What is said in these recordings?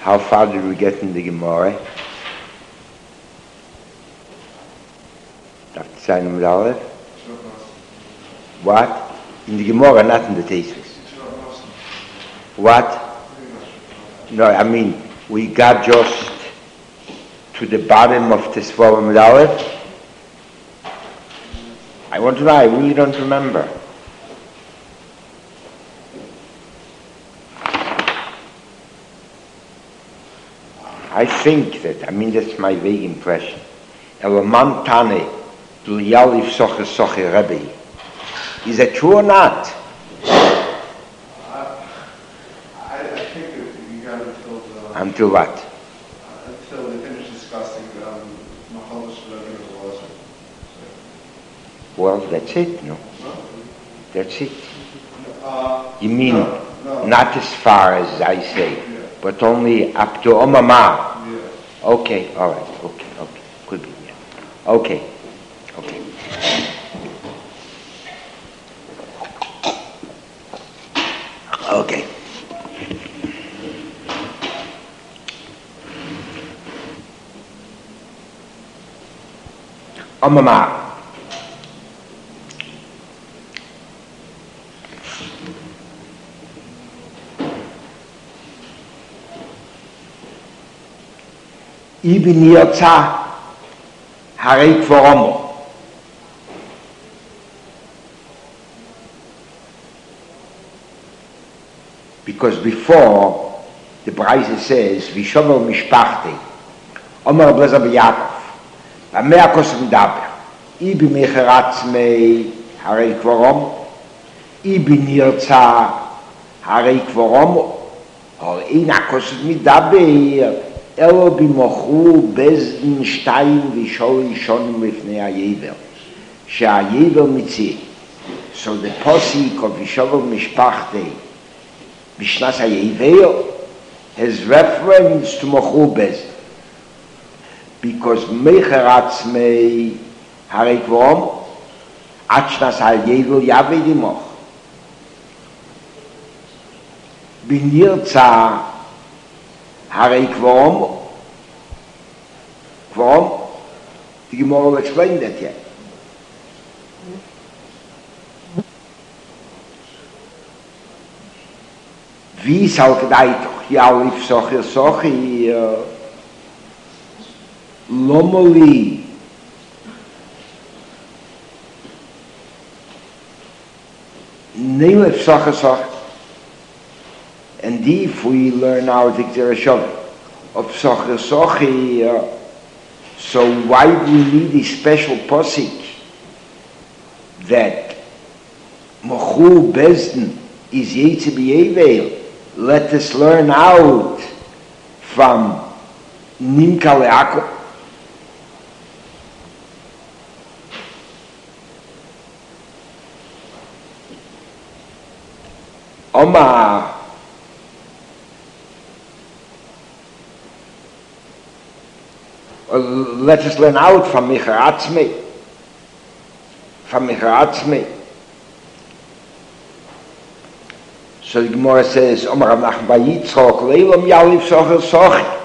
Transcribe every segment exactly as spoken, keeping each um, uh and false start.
How far did we get in the Gemara? Daf Tzayin Amud Aleph? What? In the Gemara, not in the Tosfos. What? No, I mean, we got just to the bottom of the Tesvav Amud Aleph. I want to know, I really don't remember. I think that, I mean, that's my vague impression. Elaman Tane, du Yalif Soche Soche Rebbe. Is that true or not? Uh, I, I think that you got until the... Until what? Uh, until they finish discussing um, Mahalosh Rebbe or Lazar. Well, that's it, no? No? That's it. Uh, You mean, no, no. not as far as I say, Yeah. but only up to Omama. Yeah. Okay, all right, okay, okay, could be, yeah. Okay, okay. Okay. Omama. Ibn Yotza Harei Kvoromo. Because before, the Braise says, Vishovel Mishpachti, Omer Blazer B'Yakov, V'amea Kosev Medaber, Ibn Mecheratzmei Harei Kvoromo, Ibn Yotza Harei Kvoromo, or Eina Kosev Medaber, אלו במוחו בזדן שתיים ושול שונים לפני היבל, שהיבל מציע. So the posik of Vishovel Mishpachti, Bishnas HaYivel, has reference to mochu bezdin. Because Mecher Atzmei Harei Kvorom, Achnas HaYivel Yavei Dimoch. Binirza Harei Kvorom, Kvorom, the Gemara will explain that yet. Wie zal gedei toch Yalif Soche Soche Lomoli Neilef Soche Soche. And if we learn our Dikterashov of Soche Soche, uh, so why do we need a special posik that Mochu Bezdin is Yetze B'Yevel? Let us learn out from Nimka Le'ako. Omar let us learn out from Mecher Atzmei, from Mecher Atzmei. So the Gemara says, Omar Rav Nachman bar Yitzchok, Leilam Yalif Socher Socher.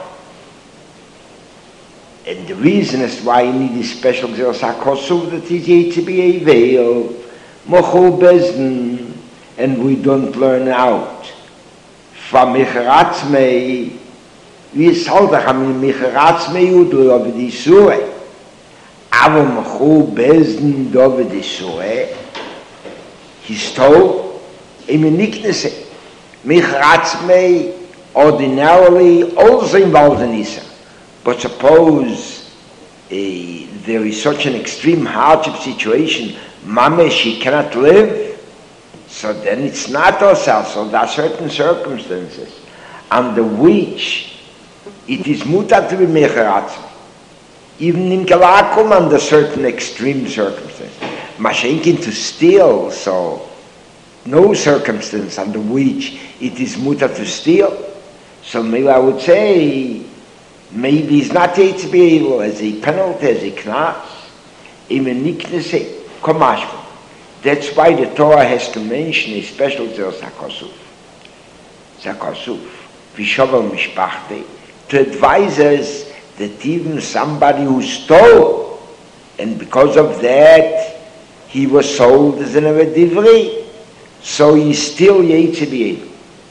And the reason is why you need this special Gzeros HaKosuv that is Yetze B'Yevel, Mochu Bezdin, and we don't learn out from Mecher Atzmei. Wie es halt auch am Mecheratzmei Udo over die Sure. Aber Mochu Bezdin over die Sure, he's told, im Niknese, Mecheratzmei ordinarily also involved in Isa. But suppose uh, there is such an extreme hardship situation, Mame, she cannot live, so then it's not ourselves, so there are certain circumstances under which it is mutar to be Mecher Atzmei. Even in Kalakum under certain extreme circumstances. Mashenkin to steal, so no circumstance under which it is mutar to steal. So maybe I would say, maybe it's not Yetze B'Yevel as a penalty, as a knas, even niknese, komashma. That's why the Torah has to mention a special Gzeros HaKosuv. Zakosuf. Vishovel Mishpachte, to advise us that even somebody who stole, and because of that, he was sold as an Avedivri, so he's still Yetzibiyim.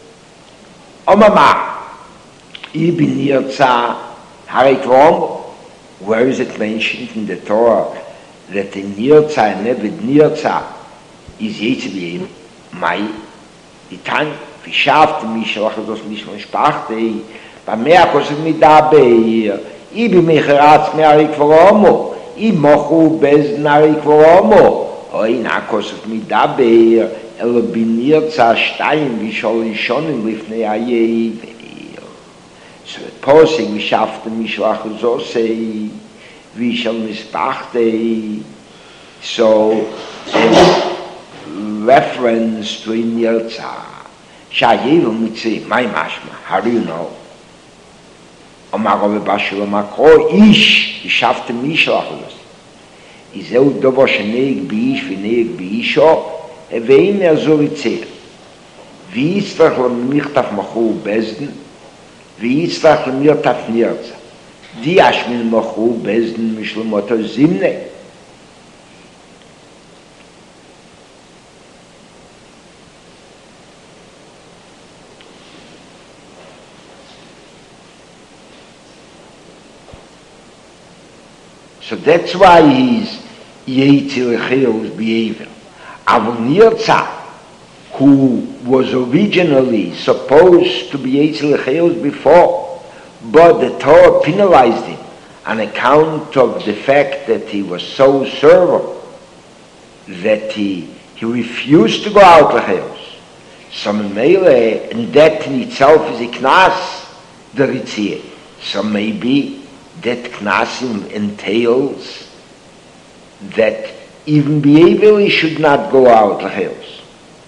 Omama, Ibn Nirza, Harikvom, where is it mentioned in the Torah that the Nirza and Eved Nirza is Yetzibiyim? Mai, Itan, Vishaft, Mishalach, das nicht von Spachte, bei mehr kostet mit dabei, Ibi Mecheratz, mehr Harikvom, Imochu bez Harikvom, Oi na kostet mit dabei, אלא בנרצה שתיים ושול ראשונים לפני היבל. So the posing ושפתם משלח זוסי ושל מספחתי. So a reference to נרצה. שהיבל מציא, מה משמע? How do you know? אמר רבי בשלו מקרו, איש ושפתם משלח זוסי. זהו דבר שנהג באיש ונהג באישו, ואין יעזור יציר. ויצטרך למכתף מחור בזדן, ויצטרך למכתף נרצה. די אשמין מחור בזדן משלמותו זימנה. So that's why he's Yetzir Chil's behavior. Avonirza, who was originally supposed to be Yetzir Chil's before, but the Torah penalized him on account of the fact that he was so servile that he, he refused to go out Lechil's. So Mele, and that in itself is a knas, the Ritzir. So maybe that knasim entails that even behaviorally should not go out Lechil's.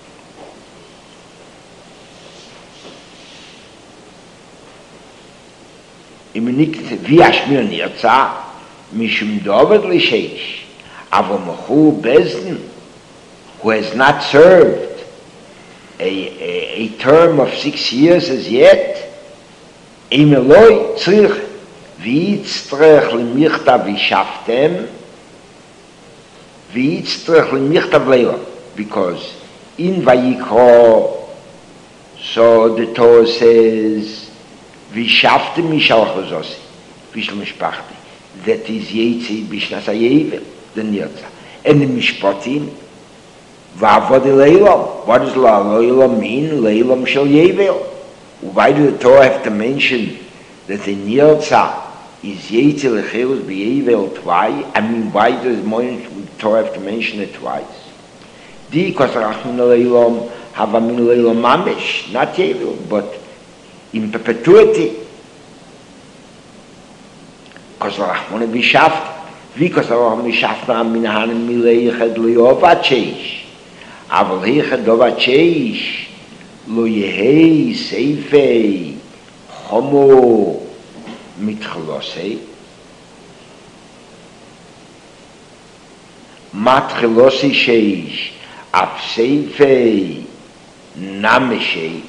Wie Ashmir Nirza, Mishum Dovid L'Sheish, Avomachu Bezdin, who has not served a, a, a term of six years as yet, Emeloi Tzrich, V'itztrech L'Michtav V'Shaftem, V'itztrech L'Michtav Leila, because in Vayikro, so the Torah says, V'Shaftem Mishalach L'Zosi, V'Shel Mishpachti, that is Yetzi B'Shnas HaYevel, the Nirza. And the Mishpatim, V'Avod Leilam, what does Leilam mean? Leilam Shel Yevel. Why do the Torah have to mention that the Nirza is Yetzi L'Chil's B'Yevel twice? I mean, why does the Torah have to mention it twice? Di Kosarachmin Leilam, Havamin Leilam Mamish, not Yevel, but in perpetuity. Because Rahman Bishaft, because Rahman Bishaft min hanem mileichad lo yovat sheish, aval heichad dovat sheish, lo yehei seifei homo mitchelosei, matchelosi sheish, af seifei name sheish.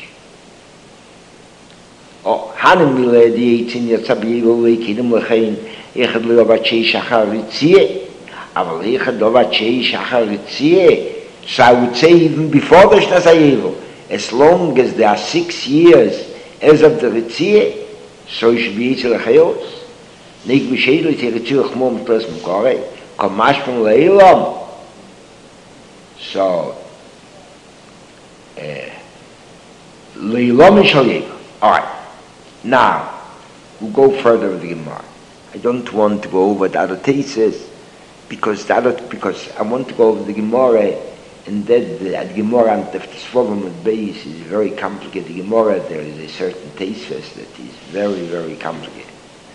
Oh, hanem mile die eitzin yatzabi yevol kidim lechein echad leovatchei shachar ritzie, aval echad leovatchei shachar ritzie, so I would say even before the Shnas HaYevel, as long as there are six years as of the ritzie, so you should be Yetzi L'Chil's. Nek b'sheilu iti ritzie l'chmo m'tles m'korei, komash from leilam. So, leilam mishal yevel. All right. Now, we'll go further with the Gemara. I don't want to go over the other thesis because the other, because I want to go over the Gemara, and that the, the Gemara and the Svovim at base is very complicated. The Gemara, there is a certain thesis that is very, very complicated.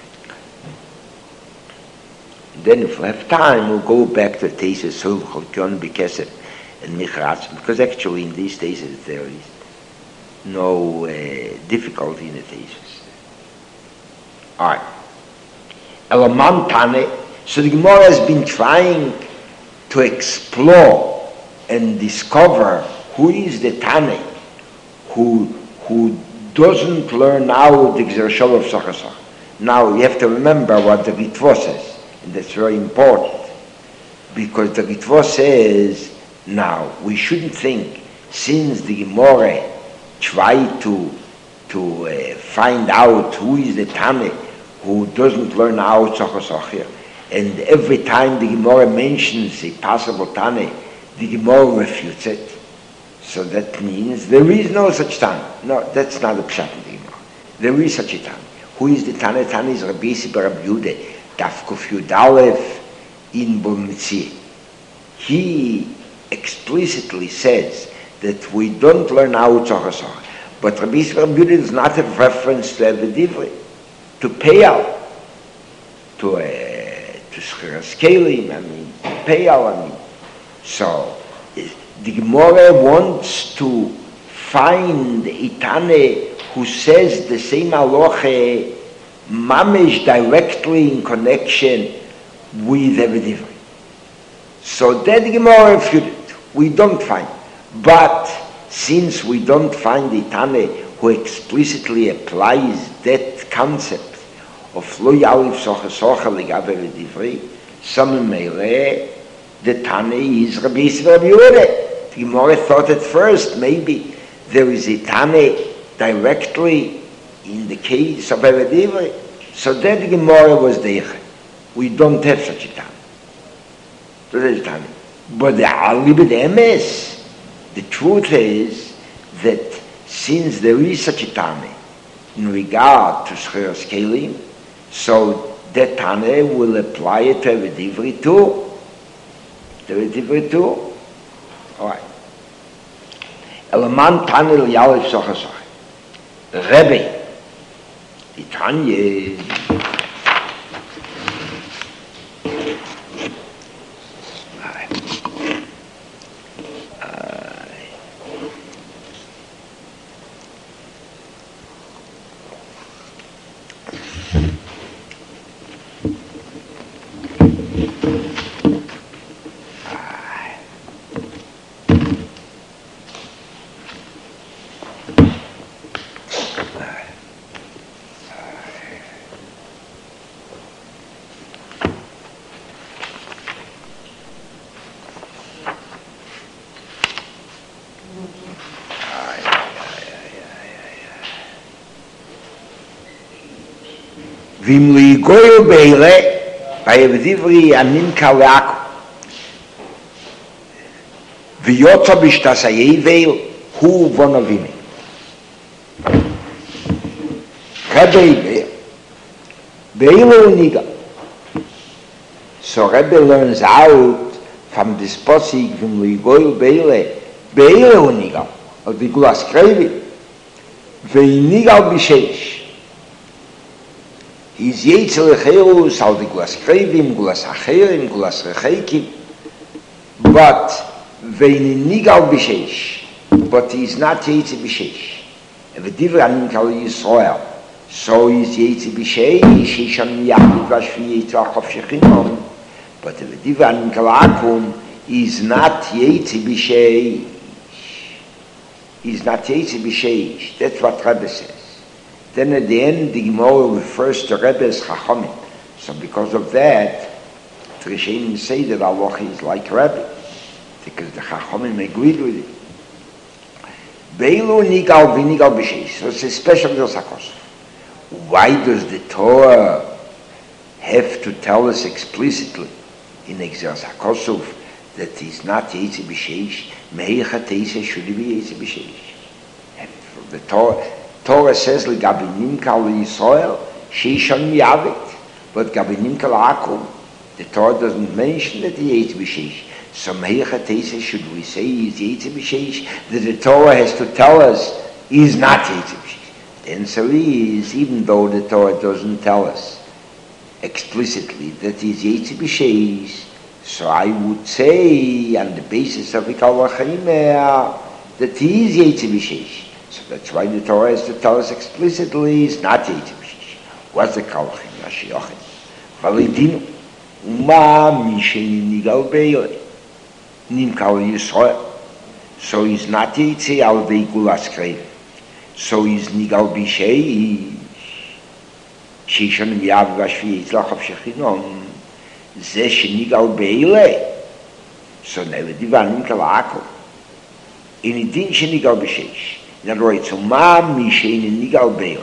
And then if we have time, we'll go back to the thesis of Cholkion B'Kesef and Michratz, because actually in these theses there is no uh, difficulty in the thesis. All right. Elaman Tane. So the Gemara has been trying to explore and discover who is the Tane who who doesn't learn out the Gzer Shalom Sachasach. Now you have to remember what the Ritva says, and that's very important. Because the Ritva says, now, we shouldn't think, since the Gemara tried to, to uh, find out who is the Tane who doesn't learn out Sachasach, and every time the Gemara mentions a possible Tane, the Gemara refutes it. So that means there is no such Tane. No, that's not a pshat in the Gemara. There is such a Tane. Who is the Tane? Tane is Rabbi Yisi bar Rabbi Yehuda, Daf Kuf Yud Aleph in Bava Metzia. He explicitly says that we don't learn out Tzachasach. But Rabbi Yisi bar Rabbi Yehuda does not have reference to Eved Divrei, to pay out, to uh, to Schiras Kelim, I mean, to pay out, I mean. So, the Gemara wants to find a Tane who says the same halacha mamish directly in connection with Eved Divrei. So that the Gemara refuted. We don't find. But since we don't find a Tane who explicitly applies that concept of lo yalif socha socha legav Eved Divrei, some meile, the Tane is Rabbi Yisi bar Rabbi Yehuda. The Gemara thought at first maybe there is a Tane directly in the case of Eved Divrei. So that the Gemara was there. We don't have such a Tane. So there's a Tane. But the Alibid Emes, the truth is that since there is such a Tane in regard to Schiras Kelim, so that Tane will apply it to Eved Divrei too. To Eved Divrei too. All right. Eleman Tane l'yalef sochasach. Rebbe, the Tanya. Vim li goyo beile by Eved Divrei anin kaleako v'yotza b'shtasayei veil hu vonovimi Rebbe beile uniga. So Rebbe learns out from this posig vim li goyo beile beile uniga of the Gulas Krevi ve'inigal b'sheish. Is Yetzel Echeiros al the Gulas Krevim, Gulas Acherim, Gulas Recheikim, but Veini Nigal B'Sheish, but he is not Yetzel B'Sheish. Eved Divrei Anin Kal Yisrael, so is Yetzel B'Sheish, Shisham Yachid Vashvi Yetzel Achof Shechinom, but Eved Divrei Anin Kal Akum is not Yetzel B'Sheish. Is not Yetzel B'Sheish. That's what Rebbe says. Then at the end, the Gemara refers to Rebbe's Chachamim. So because of that, the Rishonim say that Allah is like Rebbe, because the Chachamim agreed with it. Beilu nigal v'nigal b'sheish. So it's a special Gzer Sakos. Why does the Torah have to tell us explicitly in Gzer Sakosov that he's not Yetzel B'Sheish? Meicha Teisa should be Yetzel B'Sheish. The Torah Torah says like Gabinim Kal Yisrael, Sheishon Yavit, but Gabinim Kal Akum, the Torah doesn't mention that he Yetzel B'Sheish. So Meicha Teisa should we say he's Yetzel B'Sheish? That the Torah has to tell us he's not Yetzel B'Sheish. The answer is, even though the Torah doesn't tell us explicitly that he's Yetzel B'Sheish, so I would say on the basis of Ikal V'Chaimeh that he is Yetzel B'Sheish. So that's why the Torah has to tell us explicitly it's not Yetzel B'Sheish. What's the Kalachim? Rashi Yochid. Validinu. Uma Misheni Nigal Beile. Nim Kal Yisrael. So he's not Yetzel al Veikulas Krev. So he's Nigal Bishei, Shishon Yav Vashvi Yitzlach of Shechinon, Zesh Nigal Beile, so Nele Divanim Kalako. In a din Nigal Bishei. In other words, so Ma Mishay Nigal Beile.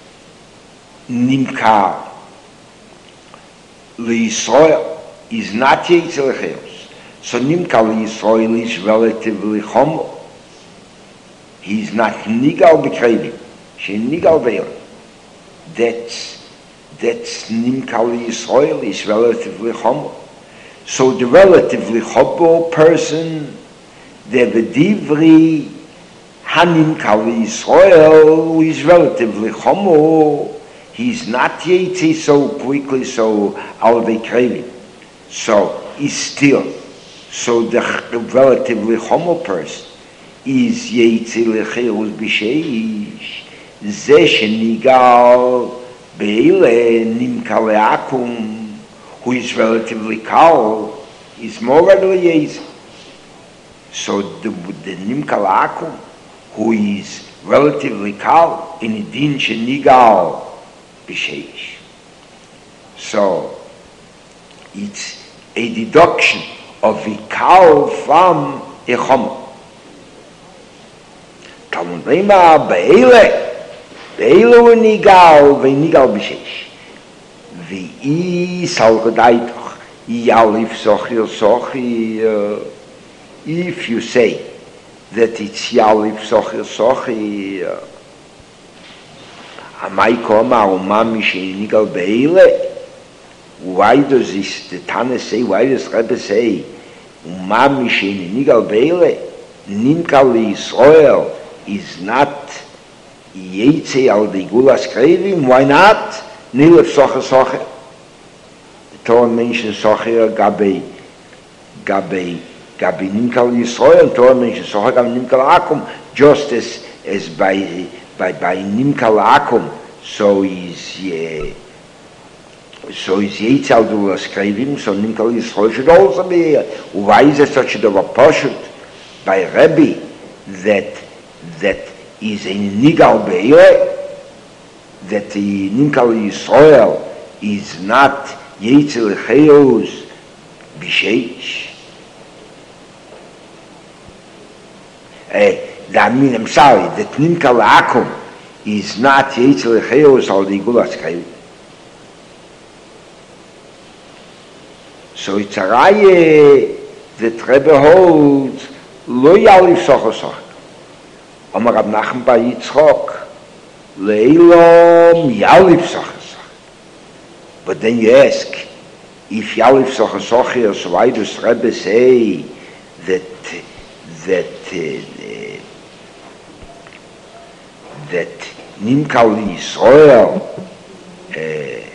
Nimkal L'Yisrael is not Yetzel Cheos. So Nimkal L'Yisrael is relatively humble. He's not Nigal B'Krevim. She Nigal Beile. That's that's Nimkal L'Yisrael is relatively humble. So the relatively humble person, the V'Divri Hanimkal L'Yisrael is relatively humble. He's not Yetzi so quickly, so Al B'Krevim. So he's still. So the relatively humble person is Yetzi L'Cheos B'Sheish. Ze Shenigal Beile Nimkal Le'akum, who is relatively Kal, is more readily Yetzi. So the, the Nimkal Le'akum, who is relatively Kal, in a din Shenigal B'Sheish. So it's a deduction of a Kal from a Chom. Talmud Leima Beile Beile V'Nigal V'Nigal B'Sheish V'i Salgadaytoch Yalif Sochi Sochi. If you say that it's Yalif Sochi Sochi, Amai Koma Umami Shenigal Beile, why does this the Tana say, why does Rebbe say Umami Shenigal Beile? Nimkal Yisrael is not Yetze al the Gulas Krevim. Why not? Nilef Soche Soche. The Torah mentions Soche Gabe Gabe Gabe Nimkal Yisrael. The Torah mentions Soche Gabe Nimkal Akum. Just as as by by by Nimkal Akum, so is yeah, so is Yetze al the Gulas Krevim. So Nimkal Yisrael should also be here. Why is there such a pashut by Rebbe that that is a Nigal Beile, that the Nimkal Yisrael is not Yetzel Cheos B'Sheish? I mean, I'm sorry, that Nimkal Akum is not Yetzel Cheos al the Gulas Krevim. So it's a Raya that Rebbe holds Lo Yalif Socho Soch. Amar Rab Nachman bar Yitzchok, Leilom Yalif Soche Soche. But then you ask, if Yalif Soche Soche is, why does Rebbe say that that uh, that Nimkal Yisrael uh,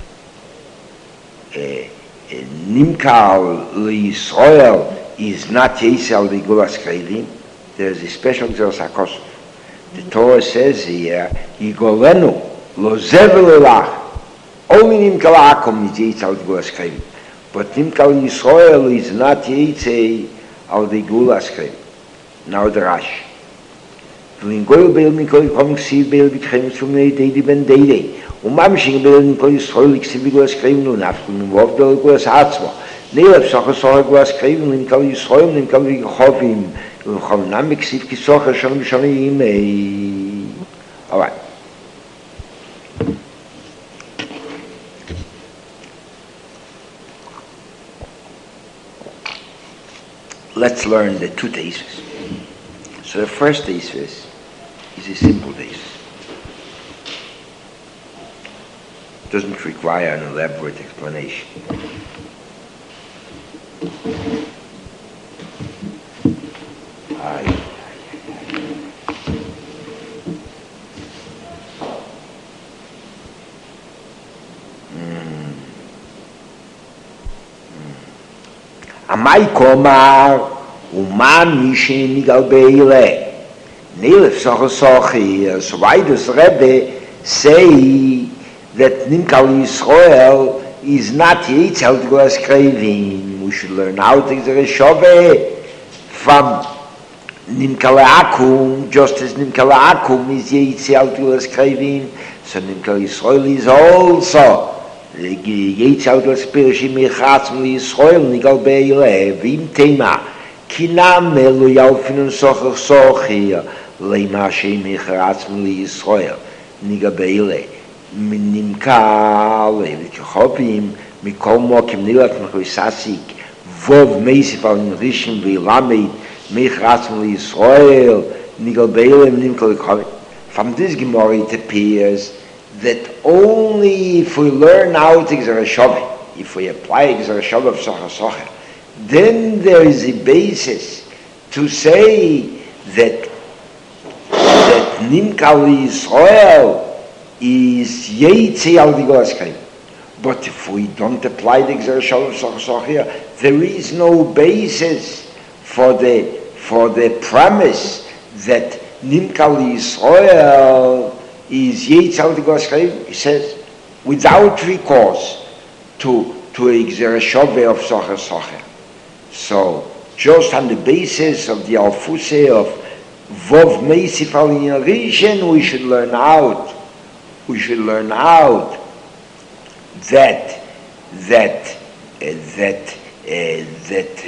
uh, Nimkal Yisrael is not Yisrael the Gulas Krevim? There's a special Gzeras HaKosov. The Torah says here, Yigolenu lo zevel elach. Only Nimkal Akum is Yetze al the Gulas Krevim, but Nimkal Yisrael is not Yetze al the Gulas Krevim. Now the Rash. V'lingoyel beil Nikol Yikom Ksiv beil B'Tchem Tzumnei Deidi Ben Deidi. Umamshing beil Nikol Yisrael Ksiv Gulas Krevim lo nafkum Vov beil Gulas Hatzmo. Neilef Soche Soche Gulas Krevim Nimkal Yisrael Nimkal Yichovim. All right. Let's learn the two theses. So the first thesis is a simple thesis. It doesn't require an elaborate explanation. Amai Komar Uma Mishin Nigal Beile Nilef Soche Soche. So why does Rebbe say that Nimkal Yisrael is not Yetze al the Gulas Krevim? We should learn how to get a Shove from Nimkale Akum, just as Nimkale Akum is Yetzial Gulas Krevim, so Nimkale Yisrael is also Yetzial Gulas Perishim Mechatzim Yisrael Nigal Beile Vim Tema Kinam Melu Yalfinun Socher Socher Leima Shem Mechatzim Yisrael Nigal Beile Nimkale V'Kechovim Mikol Mokim Nilat Mechosasik Vov Meisif Al Nirishim V'Lamed Mechatzim Yisrael Nigal Beile Nimkale Kechovim. From this Gemara it appears that only if we learn how to Gzera Shaveh, if we apply Gzera Shaveh of Socher Socher, then there is a basis to say that that Nimkal Yisrael is Yetzi al Gulas Krevim. But if we don't apply the Gzera Shaveh of Socher Socher, there is no basis for the for the premise that Nimkal Yisrael is Yetzi al Gulas Krevim. He says, without recourse to to a Gzera Shaveh of Socher Socher. So, just on the basis of the Alfuse of Vov Meisif Al Nirishim, we should learn out. We should learn out that that uh, that uh, that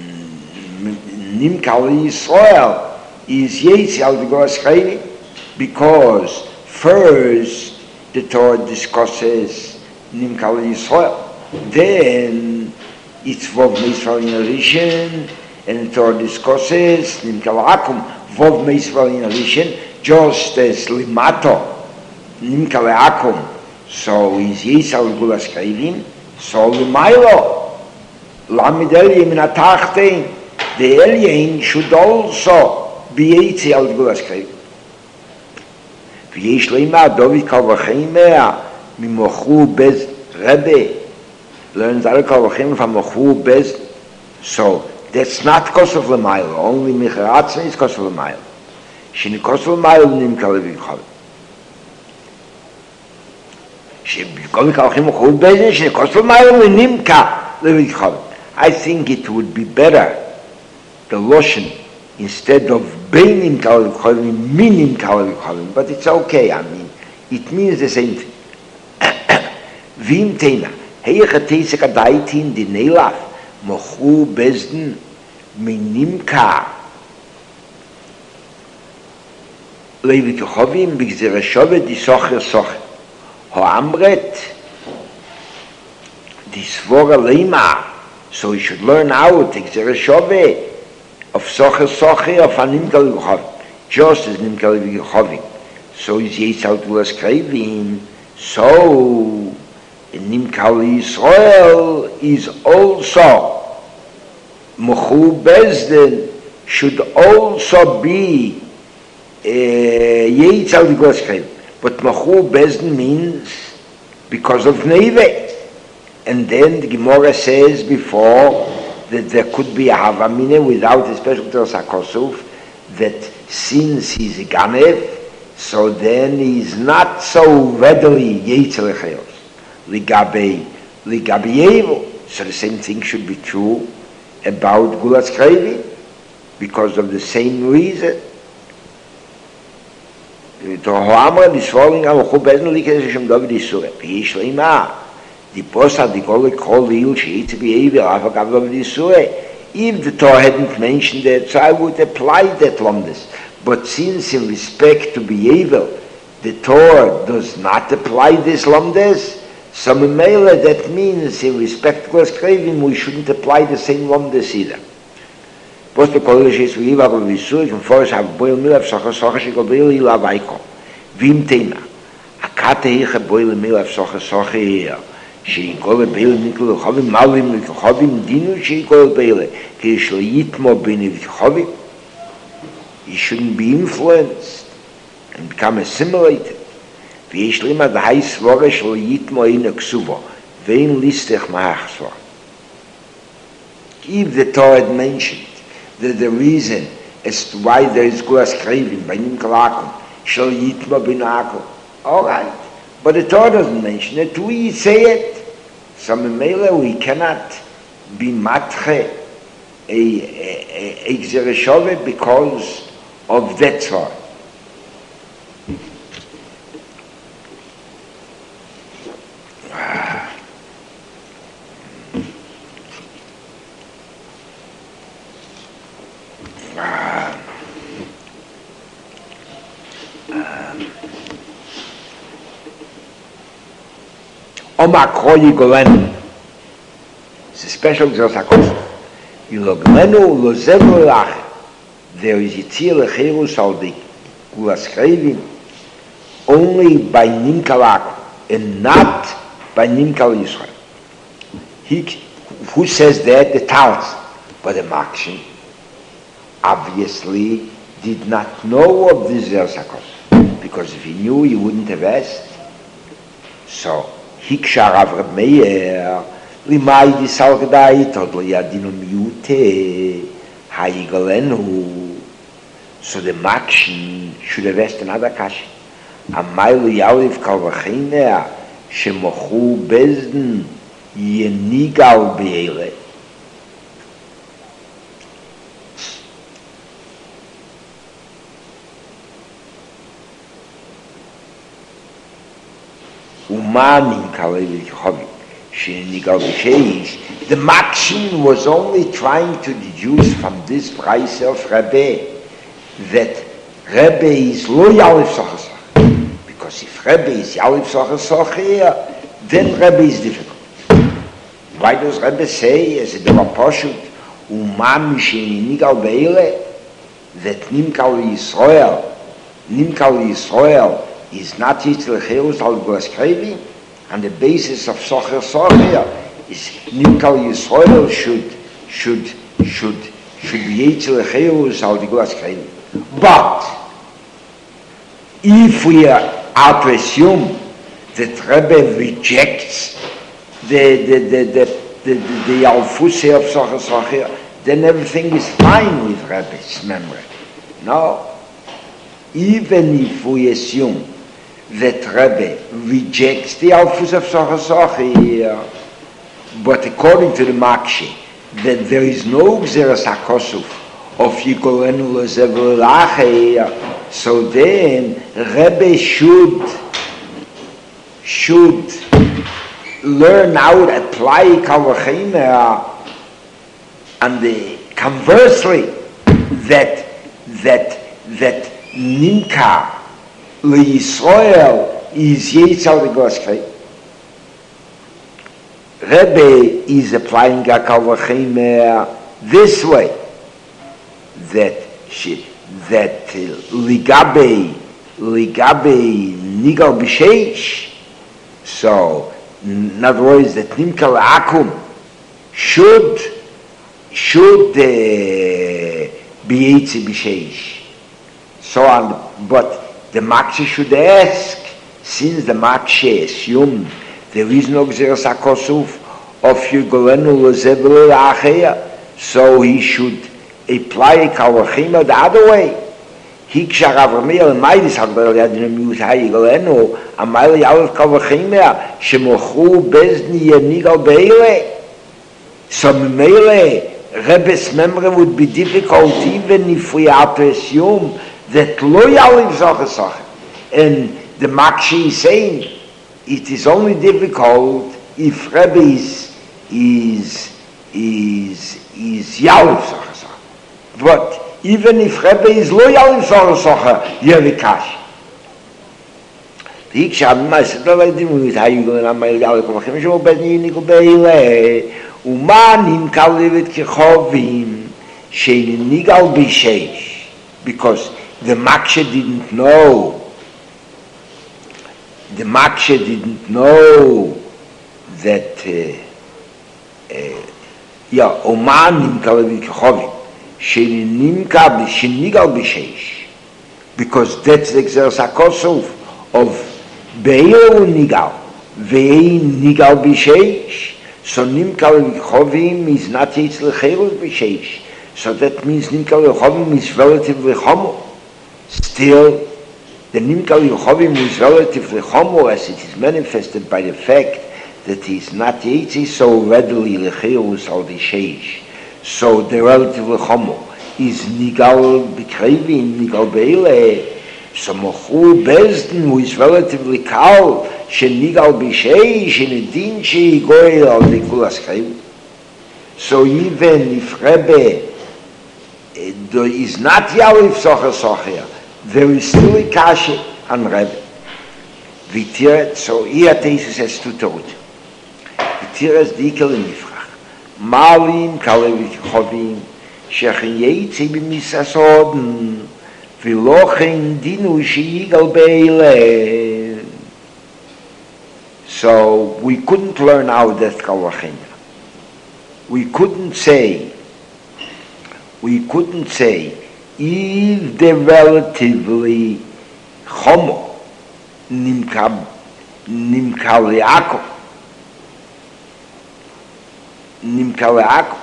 Nimkal Yisrael is Yetzi al Gulas Krevim, because first the Torah discusses Nimkal Yisrael, then it's Vov Meisif Al Nirishim, and the Torah discusses Nimkal Akum Vov Meisif Al Nirishim, just as Limato Nimkal Akum, so is Yetzi al Gulas Krevim, so Limailo Lamed Elyon Min HaTachtein, the Elyon should also be Yetzi al Gulas Krevim. V'yesh leima David kal v'cheimah mimochu bez Rebbe learns other kal v'cheimah from mochu bez. So that's not kos of l'maylo. Only Mechatzim is kos of l'maylo. Sheni kos of l'maylo nimkal v'chol. Sheni kol v'cheimah mochu bez. Sheni kos of l'maylo nimkal v'chol. I think it would be better the Loshen instead of Beinim Kal V'Chovim, Minim Kal V'Chovim, but it's okay, I mean, it means the same thing. Vim Teina, Heicha Teisek Adaitin Di Neilach, Mochu Bezden, Minimka, Levi Kechovim, B'Gzera Shaveh Di Socher Socher, Ho'amret, Di Svora Leima, so we should learn how to Gzera Shaveh of Socher Socher of Nimkal V'Chovim, just as Nimkal V'Chovim. So is Yetzi al Gulas Krevim. So Nimkal Yisrael is also Mochu Bezden should also be uh, Yetzi al Gulas Krevim. But Mochu Bezden means because of Neve. And then the Gemara says before that there could be a Havamine without a special Teros HaKosuf, that since he's a Ganev, so then he's not so readily Yetzi L'Chayos. Ligabe, Ligabe Yevo. So the same thing should be true about Gulas Krevim, because of the same reason. Tohoamra disfoling am Chubezn Likes Shem David Yisure. Yesh Leima. The posa the Gole called the Il Sheet to be able to have a if the Torah hadn't mentioned that, so I would apply that Lomdes. But since in respect to be able, the Torah does not apply this Lomdes, so Memele, that means in respect to Gulas Krevim, we shouldn't apply the same Lomdes either. Post the college is we have a Visur, and for us have boil mill of Socher Socher, she go boil Ila Vaiko. Vim Tema. Akate Hicha boil mill of Socher Socher here. She called a bail Nikol Chovim Malim Chovim Dinu she called bail he shall eat more benefit Chovim. He shouldn't be influenced and become assimilated. V'yesh lima the high svara shall eat more in a ksuva vein listech mahachsva. If the Torah had mentioned that the reason as to why there is Gulas Krevim by Nimkal Akum shall eat more binakum, all right. But the Torah doesn't mention it. We say it. So Memele, we cannot be matche a, a, a Gzereshove because of that tzvar. Oma Kroyi Golenu. It's a special Gzerosakos. Ilogmenu Lozevu Lach. There is Yitzir Lecherus al the Gulas Chrevim only by Nimkalak and not by Nimkal Yisrael. He, who says that? The Tals. But the Makshin obviously did not know of this Gzerosakos, because if he knew, he wouldn't have asked. So, Hikshar Avram Meir, Limai di Salgadai, Todli Adinu Mute, Hayigalenu. So the Makshin should have asked another question. Amaylu Yalif Kalvachinea, Shemochu Bezden, Yenigal Beile. Umanim Kalevi Chovi. The Makshin was only trying to deduce from this price of Rebbe that Rebbe is lo Yalif Sochasach. Because if Rebbe is Yalif Sochasach here, then Rebbe is difficult. Why does Rebbe say, as it was Poshut, Umam Shenigal Beile, that Nimkal Yisrael, Nimkal Yisrael is not Yitzhak Cherus al Gulas Chrevim? On the basis of Socher Socher is Nimkal Yisrael should should should should be Yitzhak Cherus al Gulas Chrevim. But if we are to assume that Rebbe rejects the the the the the, the, the Alfuse of Socher Socher, then everything is fine with Rebbe's memory. No, even if we assume that Rebbe rejects the Alfus of Socher Socher, but according to the Makshi, that there is no Gzeras HaKosuf of Yikolenu Lozevu Lache, so then Rebbe should should learn how to apply Kalvachim, and the, conversely, that that that Nimka Yisrael is Yitzhak the Gulas Chrevim. Rebbe is applying a Kalvachim this way, that she, that Ligabe Ligabe Nigal B'Sheish. So, in other words, that Nimkal Akum should should uh, be Yitzhak B'Sheish. So on, but the Makshe should ask, since the Makshe assumed there is no Gzeras HaKosuf of Yigolenu Lozevu Lache, so he should apply Kalvachim the other way. Hikshar Avram Meir Maidis Hadber Yadinu Miut Hayigolenu Amayli Yalef Kalvachim Shemochu Bezni Yenigal Beile. So Meile Rebbe's memory would be difficult even if we are to assume that lo Yalif Socher Socher. And the Makshi is saying it is only difficult if Rebbe is is is is Yalif Socher Socher. But even if Rebbe is lo Yalif Socher Socher, Yerikash. The Ikshab Ma'aseh Daladim with Hayugol and Amayil Yalif Kalvachim Shemo Bezni Yenigal Beile Umanim Kalevet Kechovim Shein Nigal B'Sheish, because the Makshe didn't know. The Makshe didn't know that uh, uh, yeah, Oman Nimka Kechovim Sheninimka Shenigal B'Sheish, because that's the Gzeras HaKosuf of Be'er Nigal Ve'ein Nigal B'Sheish. So Nimkal Chovim is not Yitzhak Cherus B'Sheish. So that means Nimkal Chovim is relatively homo. Still, the Nimkal Chovim is relatively homo, as it is manifested by the fact that he is not Yitzhak so readily Cherus al B'Sheish. So the relatively chomo is nigal b'krevin, nigal beile. So mochu bezdin, who is relatively kal, she nigal b'shei, she nedin she goy al nikulas krevin. So even if Rebbe uh, is not Yalif Socher Socher, there is still a kashe on Rebbe. V'tiret, so here Tesis has two told. V'tiret dikel in Nifrach. Malim kalevit chovim, shechen yeitzi b'misasoden, v'lochen dinu sheyigal beile. So we couldn't learn out that kalvachenya. We couldn't say, we couldn't say, if the relatively homo nimkal nimkaleako nimkaleako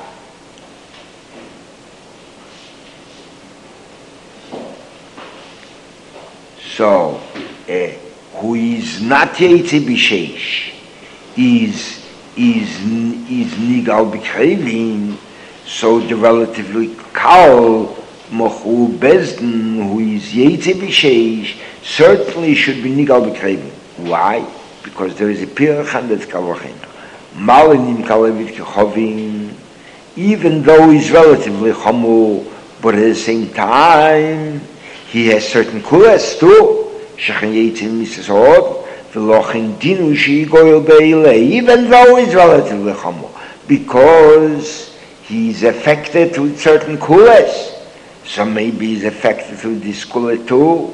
so uh, who is not yetze b'sheish is is is nigal b'krevin, so the relatively kal mochu bezdin who is yetze b'sheish certainly should be nigal b'krevin. Why? Because there is a pirach and that's kalvachin. Malinim kalevit kechovin, even though he's relatively chomu, but at the same time he has certain kulas too. Shechen yetze misasod. Even though he's relatively chomo, because he's affected with certain kulas, so maybe he's affected with this kula too.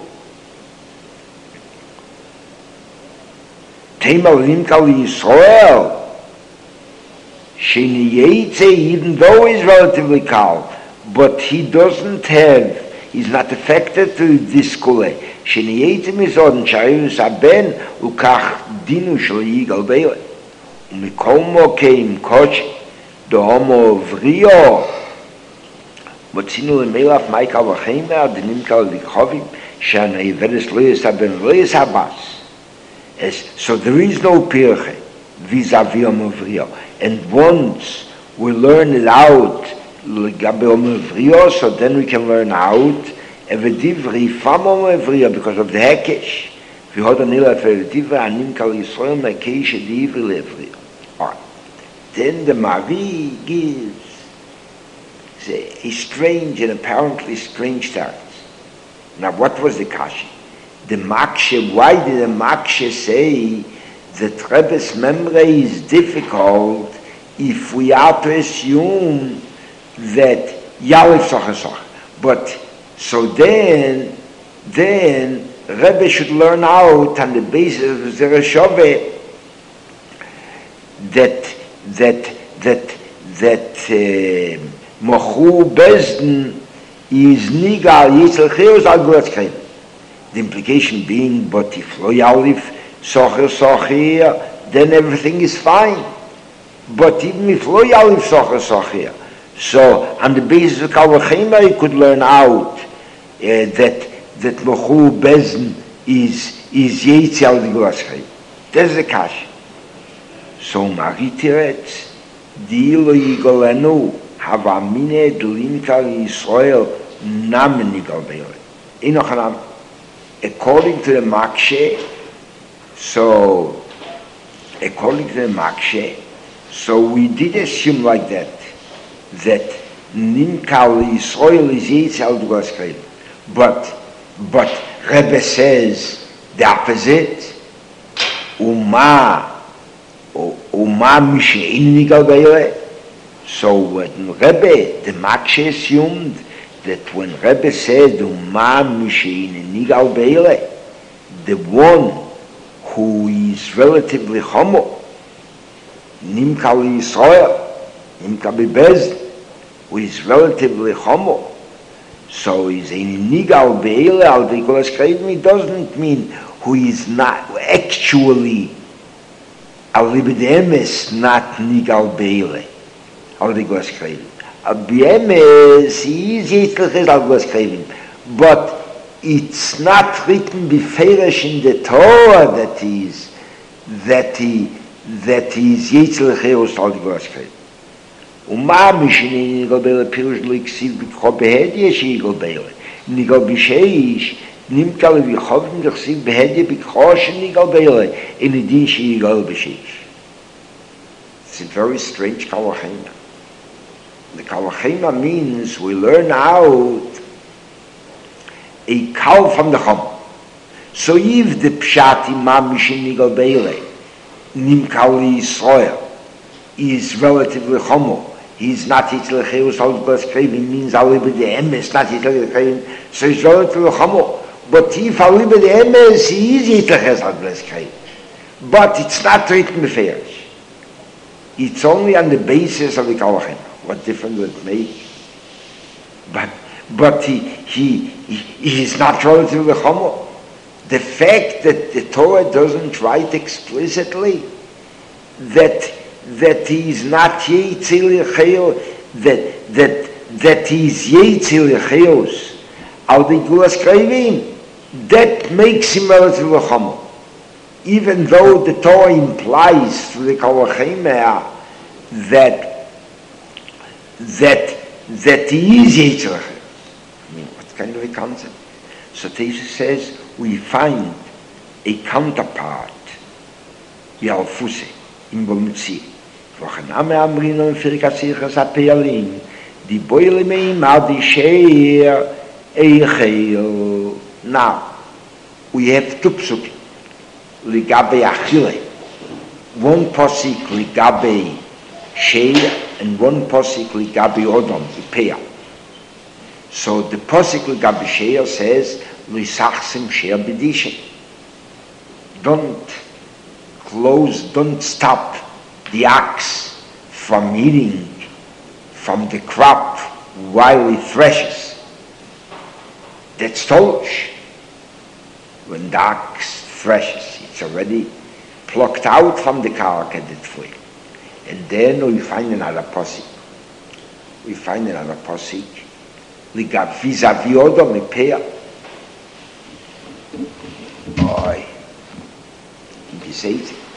Even though he's relatively calm, but he doesn't have, he's not affected with this kula. שנהייתם מזודן שהיוס הבן וכך דינו של יגאל בילה ומכל מוקים קודשי דהומו בריאו מוצינו למילף מייקל וחיימר דינים כאלה לקחובים שהנעבדס לא יס הבן ולא יס הבס. So there is no pirche vis-a-vis homo brio, and once we learn it out לגבי homo brio, so then we can learn out Evedivri famo evria because of the hekesh. We had an ila evedivri anim kal Yisrael mekesh edivri levria. Alright. Then the Mavi gives a strange and apparently strange start. Now what was the kashi? The Makshe, why did the Makshe say that Rebbe's memory is difficult if we are to assume that Yalif Socher Socher? But so then, then Rebbe should learn out on the basis of Zera Shove that that that that Mochu Bezdin is Nigal Yitzel Cheos Al Gurat Krein. The implication being, but if Lo Yalif Socher Socher, then everything is fine. But even if Lo Yalif Socher Socher, so on the basis of Kalvachema, you could learn out uh, that that Mochu Bezdin is is Yetzi Al Gurat Krein. That's the kash. So Maritiret, Dilo Yigolenu, Havamine Dulimka Yisrael Namen Nigal Beile. Inochanam. According to the Makshe, so according to the Makshe, so we did assume like that, that Nimkal Yisrael is Yetzi Al Gurat Krein. But but Rebbe says the opposite. Uma Uma Mishein Nigal Beile. So when Rebbe, the Makshe assumed that when Rebbe said Uma Mishein Nigal Beile, the one who is relatively homo, Nimkal Yisrael, Nimkal Bezdin, who is relatively homo, so is in Nigal Beile al Gurat Krein, it doesn't mean who is not actually al Emes not Nigal Beile al Gurat Krein. Al Emes he is Yitzel al Gurat Krein, but it's not written beferish in the Torah that he is that he that he is Yitzel al Gurat Krein. ומה משנה ניגל בילה פירוש לא יקסיב בכחו בהדיה שיגל בילה. ניגל בשש, נמכר לביחוב נדחסיב בהדיה בכחו שניגל בילה, אין הדין שיגל בשש. It's a very strange Kalachema. The Kalachema means we learn out a cow from the Chom. So if the Pshati Mamish in Nigal Beile, Nimkali Yisrael, is relatively Chomo, he's not Yitzhak Cheus Halbas Krevin, means Aliba de Emes, not Yitzhak Krevin, so he's relatively Chomo. But if Aliba de Emes, he is Yitzhak Halbas Krevin. But it's not written affairs. It's only on the basis of the Kalachema. What difference would it make? But, but he, he, he, he is not relatively Chomo. The fact that the Torah doesn't write explicitly that that he is not Yitzil Yechayos, that that that he is Yitzil Yechayos, al the Gulas Krevin, that makes him relatively Chomo. Even though the Torah implies through the Kalachema that that that he is Yitzil Yechayos. I mean, what kind of a concept? So Teisha says we find a counterpart, Yalfuse, in Bomutzi. Vochaname Amrino in Firkasichas Apealim, the boile meim adi sheir eichel. Now, we have two psukim, Ligabe Achille, one posik Ligabe sheir, and one posik Ligabe Odom, the Peah. So the posik Ligabe sheir says, Lisachsim sheir b'dishe. Don't close, don't stop the ox from eating from the crop while it threshes. That's tolish. When the ox threshes, it's already plucked out from the karka that flew. And then we find another posik. We find another posik. Ligab vis-a-vis odom ipea. Boy, he says it.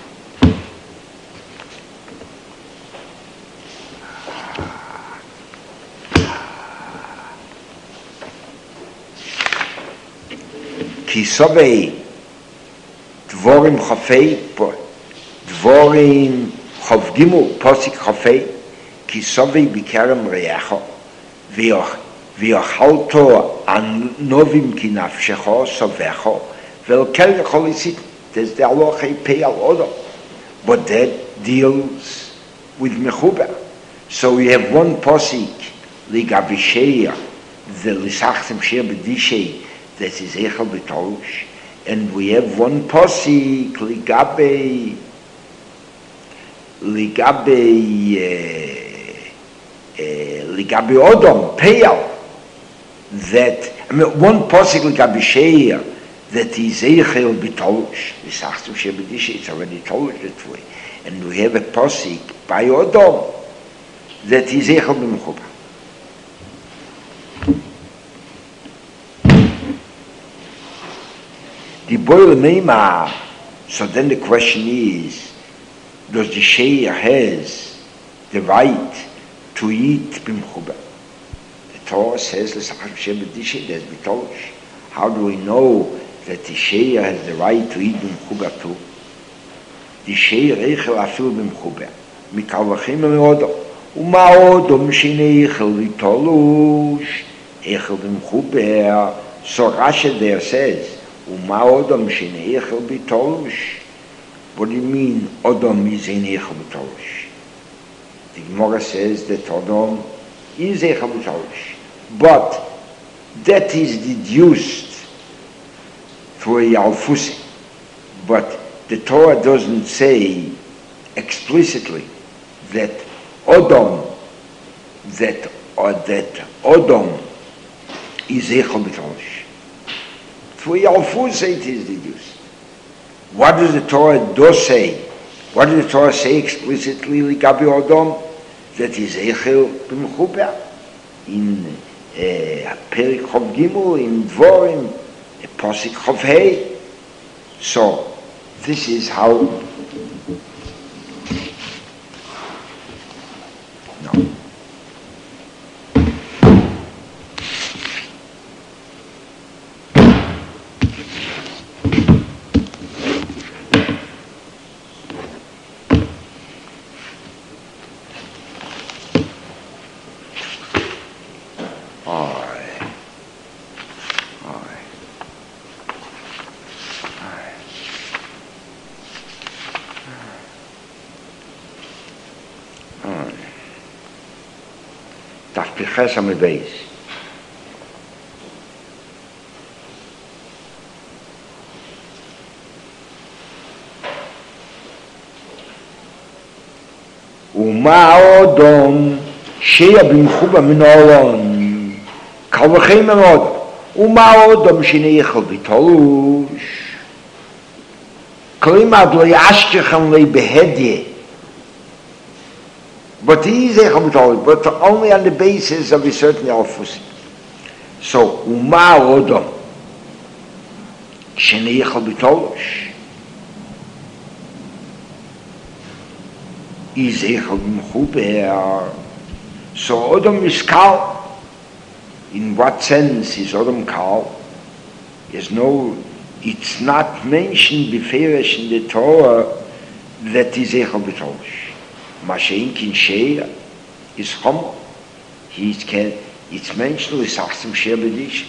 Kisovei Dvorim Chafei Dvorim Chav Gimel Posik Chafei Kisovei Bikerem Reyecho V'yochalto An Novim Kinafshecho Sovecho V'elkel Yecholisit. There's the Alochei Pei Al Odo, but that deals with Mechuber. So we have one Posik Ligabisheya the Lisachtem Sheir B'dishei that is Echel B'Tolush, and we have one posik Ligabe Ligabe Ligabe Odom Peyal, that I mean one posik Ligabe Sheir that is Echel B'Tolush. This Achtum Sheir B'Dishe, it's already Tolush that way, and we have a posik by Odom that is Echel B'Mechuba. The boil meima. So then the question is, does the sheir has the right to eat b'mchuba? The Torah says, there's b'tolish. How do we know that the sheir has the right to eat b'mchuba too? The sheir eichel afil b'mchuba. Mikal v'chim me'odo. Uma odo m'shine eichel v'tolush. Eichel b'mchuba. So Rashi there says, Uma Odom Sheneichel B'Tolush. What do you mean Odom is Eineichel B'Tolush? The Gemara says that Odom is Eichel B'Tolush, but that is deduced through a Yalfuse. But the Torah doesn't say explicitly that Odom, that or that Odom is Eichel B'Tolush. For Yalfus it is deduced. What does the Torah do say? What does the Torah say explicitly? Ligabi Odom, that is Eichel B'Mechuba in Perik Chav Gimel, in Dvorim, a Posik Chav Hei. So this is how. No. Tachpiches am Beis. ומה האודום שיהיה במחובה מן העולם קל וחיים מאוד ומה האודום שנאכל בתולוש כלומר לא ישכחם לי בהדיה but he is echel betolush but only on the basis of a certain alfus so ומה האודום שנאכל בתולוש is echel b'mechuber. So Odom is kal. In what sense is Odom kal? There's no, it's not mentioned beferish in the Torah that is echel b'tolish. Mashein kin sheya is chomo. He can, it's mentioned with sachsim sheya b'dish.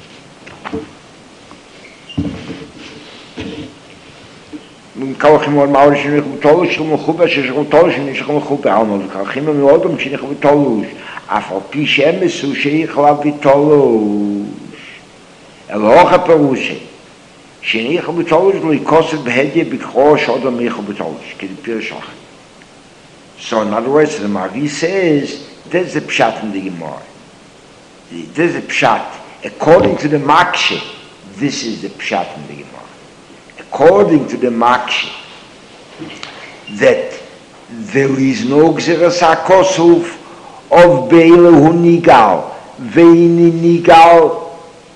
כלכים אמרו שנך בתולוש של מחובה שיש בתולוש שנך מחובה אמרו כלכים מאוד שנך בתולוש אף על פי שמסו שיכלה בתולוש אלא אוכל פירושה שנך בתולוש לא יקוסת בהדיה בקרוא שעוד נך בתולוש כדי פירש אחר. So in other words, the Mavi says there's a pshat in the Gemara. There's a pshat. According to the Makshe, this is the pshat in the Gemara. According to the Makshi, that there is no Gzeras HaKosuf of Beile Hu Nigal, Veini Nigal.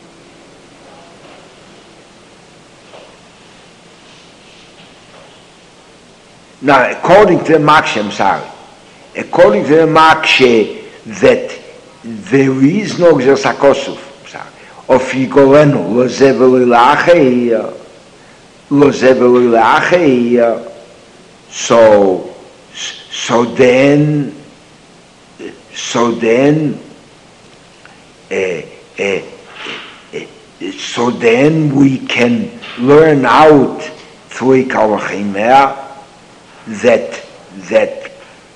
Now, according to the Makshi, I'm sorry, according to the Makshi, that there is no Gzeras HaKosuf, I'm sorry, of Yigolenu, Lo Zevel Ilachei, Lo Zevel Ilachei, so, so then, so then, uh, uh, uh, so then we can learn out through Kalachimah that that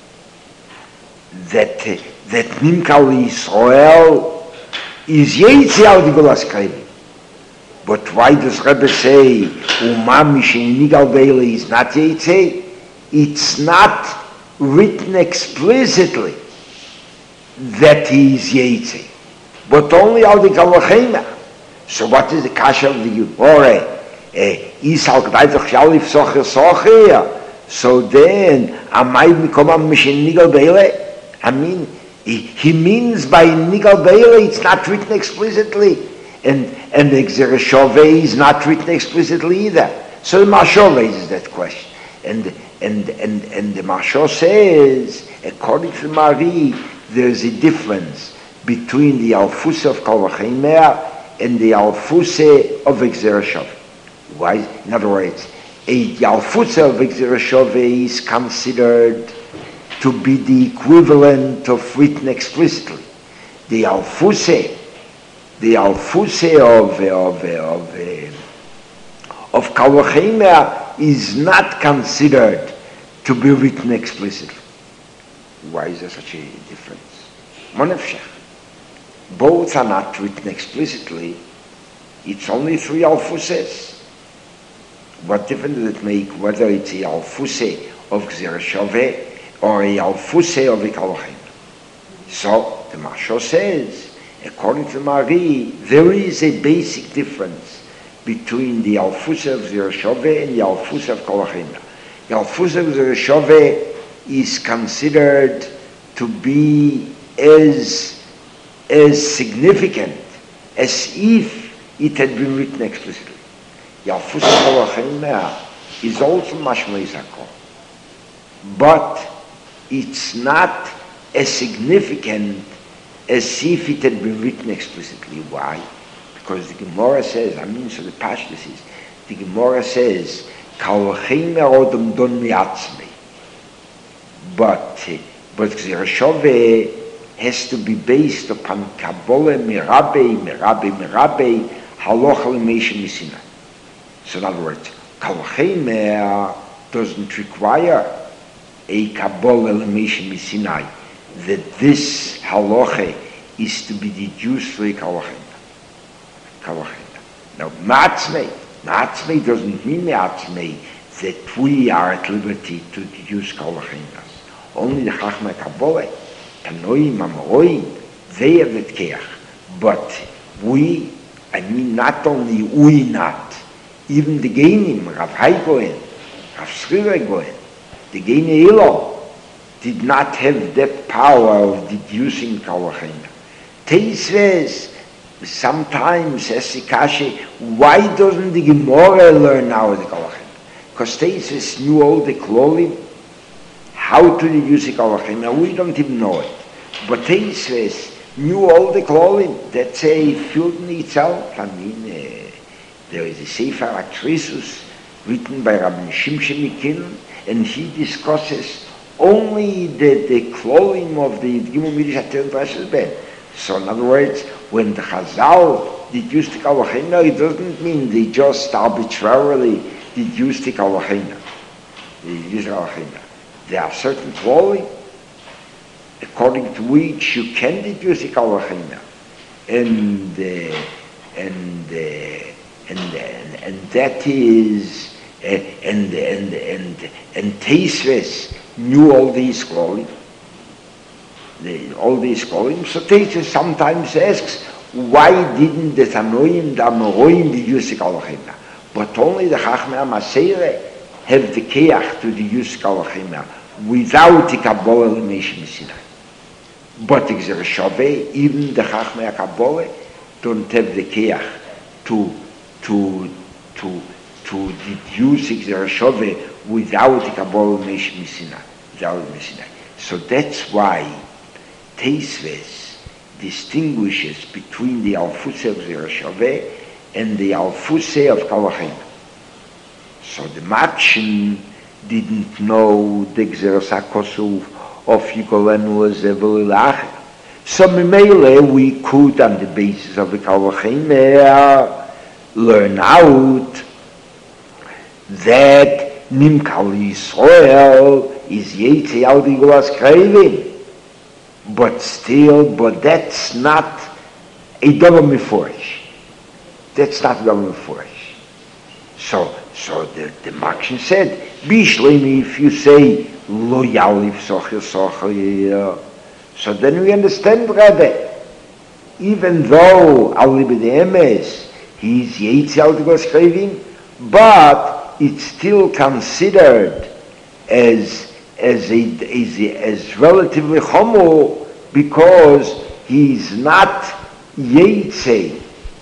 that uh, that Nimkal Yisrael is Yetzi al Digolas Krevi. But why does Rebbe say Umam Nigal Beile is not Yetzi? It's not written explicitly that he is Yetzi, but only al the Kalachimah. So what is the kasha of the Gemara? Is al Gdaitach Shalif Socher Socher? So then, Amay Mikomam Mishin Nigal Beile? I mean, he, he means by Nigal Beile, it's not written explicitly. And and the Gzeres Shovei is not written explicitly either. So the Mashal raises that question. And and and and the Mashal says, according to the Mari, there's a difference between the Alfuse of Kalachimah and the Alfuse of Gzeres Shovei. Why? In other words, a Alfuse of Gzeres Shovei is considered to be the equivalent of written explicitly. The Alfuse, the Alfuse of of of of Kalachimah is not considered to be written explicitly. Why is there such a difference? Monefshech. Both are not written explicitly. It's only three Alfuses. What difference does it make whether it's a Alfuse of Gzeres Shovei or a Alfuse of a Kalachimah? So the Mashal says, according to the Mari, there is a basic difference between the Alfuse of Gzeres Shovei and the Alfuse of Kalachimah. The Alfuse of Gzeres Shovei is considered to be as as significant as if it had been written explicitly. The Alfuse of Kalachimah is also mashmei zakon, but it's not as significant as if it had been written explicitly. Why? Because the Gemara says, I mean, so the Pashtus is, the Gemara says, Kalachimah odom don miatzmei. But, but Gzeres Shovei has to be based upon Kabbalah mirabei, mirabei, mirabei, halocha l'meisha misina. So in other words, Kalachimah doesn't require a Kabbalah l'meisha misinai. that this halacha is to be deduced like kalachina. Kalachina. Now, matzmei, matzmei doesn't mean matzmei that we are at liberty to deduce kalachinas. Only the Chachmei Kabbalah, Tanoim, Amorim, they have it keach. But we, I mean not only we not, even the Geinim, Rav Hai Goen, Rav Shrirai Goen, the Geini Elo, did not have that power of deducing kalachina. Teisves, sometimes Esikashi, why doesn't the Gemara learn now the kalachina? Because Teisves knew all the klolim, how to deduce the kalachina. We don't even know it. But Teisves knew all the klolim. That's a field in itself. I mean, uh, there is a Sefer Atrisus written by Rabbi Shimshon Mikin, and he discusses only the, the klolim of the Gimel Midrash Atel Drashas Ben. So in other words, when the Chazal deduced the kalachina, it doesn't mean they just arbitrarily deduced the kalachina. They deduced the kalachina. There are certain klolim according to which you can deduce the kalachina, and uh, and, uh, and and and that is uh, and and and and Teisves knew all these klolim, the, all these klolim. So Teisves sometimes asks, why didn't the Tanoim, the Amorim deduce the kalachina? But only the Chachmei HaMaseireh have the keach to deduce kalachina without the Kabbalah L'Meish Sinai. But Gzera Shaveh, even the Chachmei HaKabbalah don't have the keach to to to to deduce Gzera Shaveh without the Kabbalah L'Meish Sinai. Without Sinai. So that's why Teisves distinguishes between the Alfuseh of Gzera Shaveh and the Alfuseh of kalachina. So the Matshin didn't know the Gzeras HaKosuv of Yikolenu Zevel Ilach. So Mimele, we could, on the basis of the kalachina, learn out that Nimkal Yisrael is Yetzi Al Digulas Krevim. But still, but that's not a double miforish. That's not double miforish. So, so the, the Makshin said, Bishlemi, if you say, Lo Yalif Socher Socher, so then we understand, Rebbe, even though Ali B'Demes, he's Yetzi Al Digulas Krevim, but it's still considered as as a, as, a, as relatively homo because he's not Yetze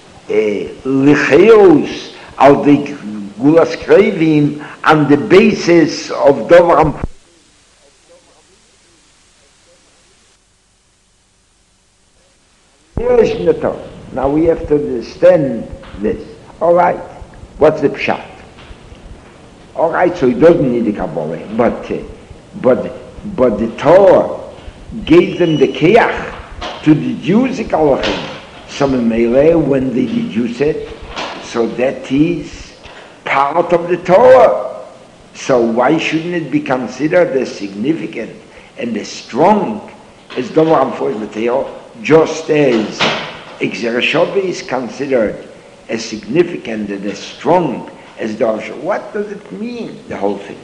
Licheus al the Gulas Krevim on the basis of Dovaram. Now we have to understand this. All right, what's the pshat? All right, so he doesn't need the Kabbalah, but uh, but but the Torah gave them the keach to deduce the kalachim. Some Meileh, when they deduce it, so that is part of the Torah. So why shouldn't it be considered as significant and as strong as Dovar Amfois Mateo, just as Gzera Shaveh is considered as significant and as strong as Dovar Shaveh? What does it mean, the whole thing?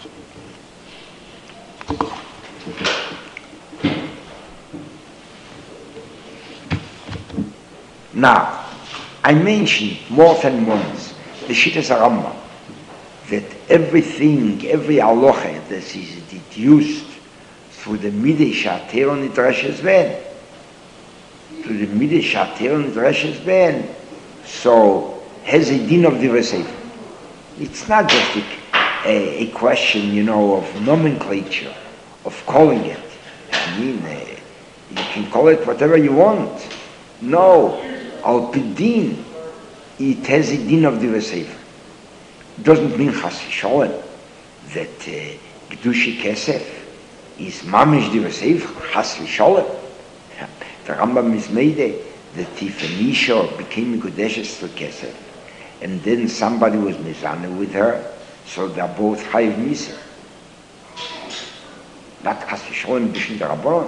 Now, I mentioned more than once the Shittas HaRambam, that everything, every halacha that is deduced through the Midei She'atero Nidreshes Ben, through the Midei She'atero Nidreshes Ben, so has a din of Divrei Sefer. It's not just a, a, a question, you know, of nomenclature, of calling it. I mean, uh, you can call it whatever you want. No, al pidin, it has a din of Divrei Sefer. It doesn't mean chas v'sholem that Kedushi uh, Kesef is mamish Divrei Sefer, chas v'sholem. The Rambam is made that if an Isha became Kodeshes for Kesef, and then somebody was mizane with her, so they're both chayiv misa. Not chas v'sholem b'shin the Rabbanon.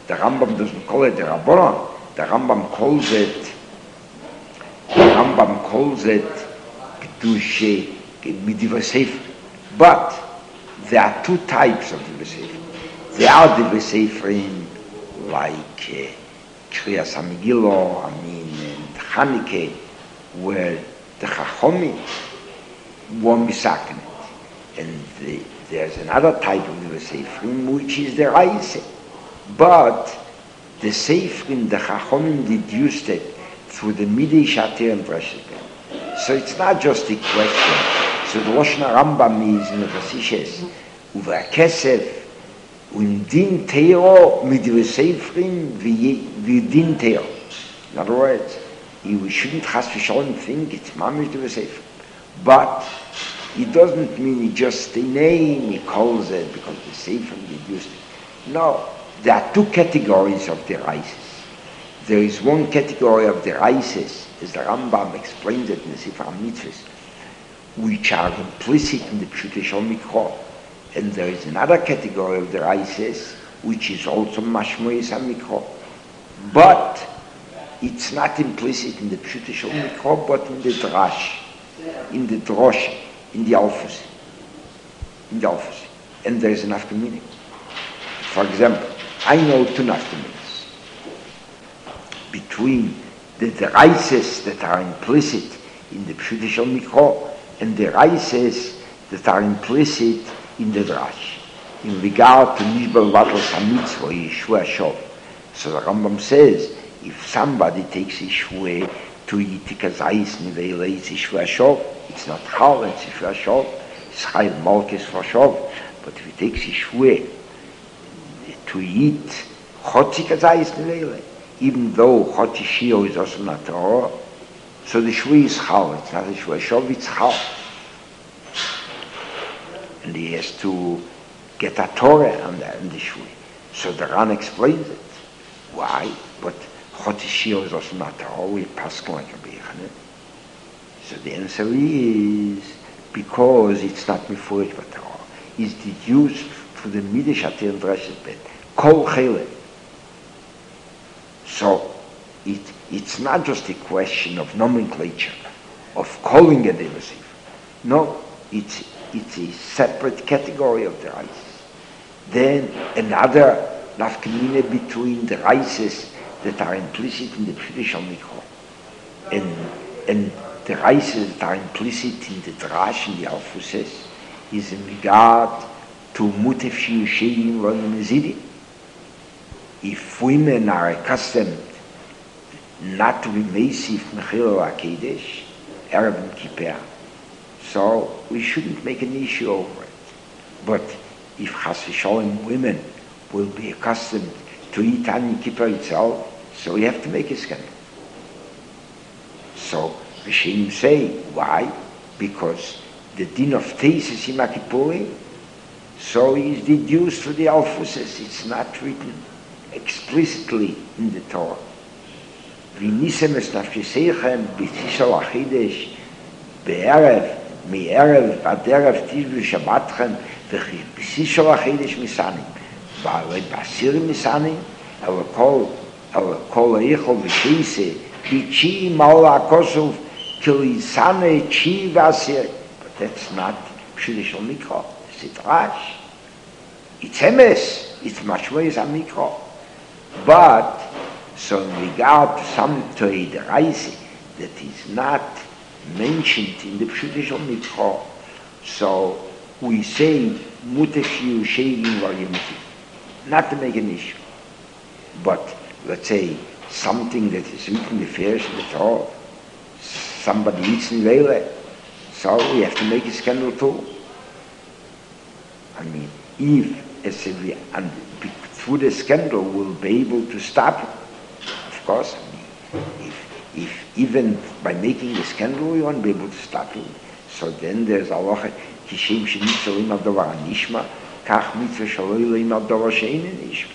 the Rambam doesn't call it the Rabbanon. The Rambam calls it, the Rambam calls it Kedusha Midivrei Sefer. But there are two types of Divrei Sefer. There are Divrei Seferim like uh, Kriyas HaMegillah, I mean, and Chanukah, where the Chachomim won't be sacking it. And the, there's another type of Divrei Seferim which is the Raisa. But the Seferim, the Chachomim deduced it through the Midei Shatir and Dreshel. So it's not just a question. So the Lashon Rambam is in the Chassidus, Uva Kesef, und din Teo mit Divrei Seferim wie din Teo. In other words, we shouldn't chas v'shalom think it's mamish Divrei Seferim. But it doesn't mean he just a name, he calls it because the Seferim deduced it. No, there are two categories of the Reises. There is one category of the Reises, as the Rambam explains it in the Sefer HaMitzvos, which are implicit in the Pshutei Shel Mikra. And there is another category of the Reises, which is also Mashmois HaMikra. But it's not implicit in the Pshutei Shel Mikra, but in the Drash, in the Drosh, in the Alfus, in the Alfus. And there is an after meaning. For example, I know two naftamins between the, the Reises that are implicit in the Pshutei Shel Mikra and the Reises that are implicit in the Drash, in regard to Nishbal Vatl Samitzvah, Yeshua Shov. So the Rambam says, if somebody takes Yeshua to Yitika Zayis Nivela, it's Yeshua Shov, it's not Chal, it's Yeshua Shov, it's Chayil Malkis for Shov. But if he takes Yeshua to eat Chotzika Zayis Nivela, even though Chotzi Shio is also not Torah, so the Shua is Chal, it's not Yeshua Shov, it's Chal. And he has to get a Torah on the, on the Shui. So the Ran explains it. Why? But Chotzi Shio is also not Torah, we pass like a Bechane. So the answer is because it's not Mefuret for Torah. It's deduced to the Midei Shatir and Dreshel Bet. Kol Chele. So it, it's not just a question of nomenclature, of calling a Divrei Sefer. No, it's It's a separate category of the Reises. Then another nafkamina between the Reises that are implicit in the Pshutei Shel Mikra and, and the Reises that are implicit in the Drash and the Alfuses is in regard to Mutef Shiyushayim Ronim Zidim. If women are accustomed not to be Meisif Mechil HaKedesh, Erev and Kippur, so we shouldn't make an issue over it. But if Chas v'Shalom women will be accustomed to eat Ani Kippur itself, so we have to make a scandal. So Rishonim say, why? Because the din of Teises in Kippurim, so is deduced to the Alfuses. It's not written explicitly in the Torah. V'nisem es nafsheseichem b'tishal achidesh be'erev מערב עד ערב תשבו שבתכם ובסיסו החידש מסנים ועלי בעשיר מסנים אבל כל אבל כל היכל ושייסה ביצ'י מעלה הכוסוף כליסנה צ'י ועשיר. But that's not Pshutei Shel Mikra, it's a Drash, it's emes, it's Mashmois HaMikra. But so in regard to some Torah the Reise that is not mentioned in the Pshutei Shel Mikra, so we say Mutef Shiyushayim V'Yimtiv, not to make an issue. But let's say something that is written the first in the Torah, somebody eats in Leila, so we have to make a scandal too. I mean, if as if we, and through the scandal we'll be able to stop it, of course. I mean, if If even by making a scandal we won't be able to stop it, so then there's Allah Kishem Shenitzal Im Adavar Nishma Kach Mitzvah Shaloi Im Adavar Shein Nishma.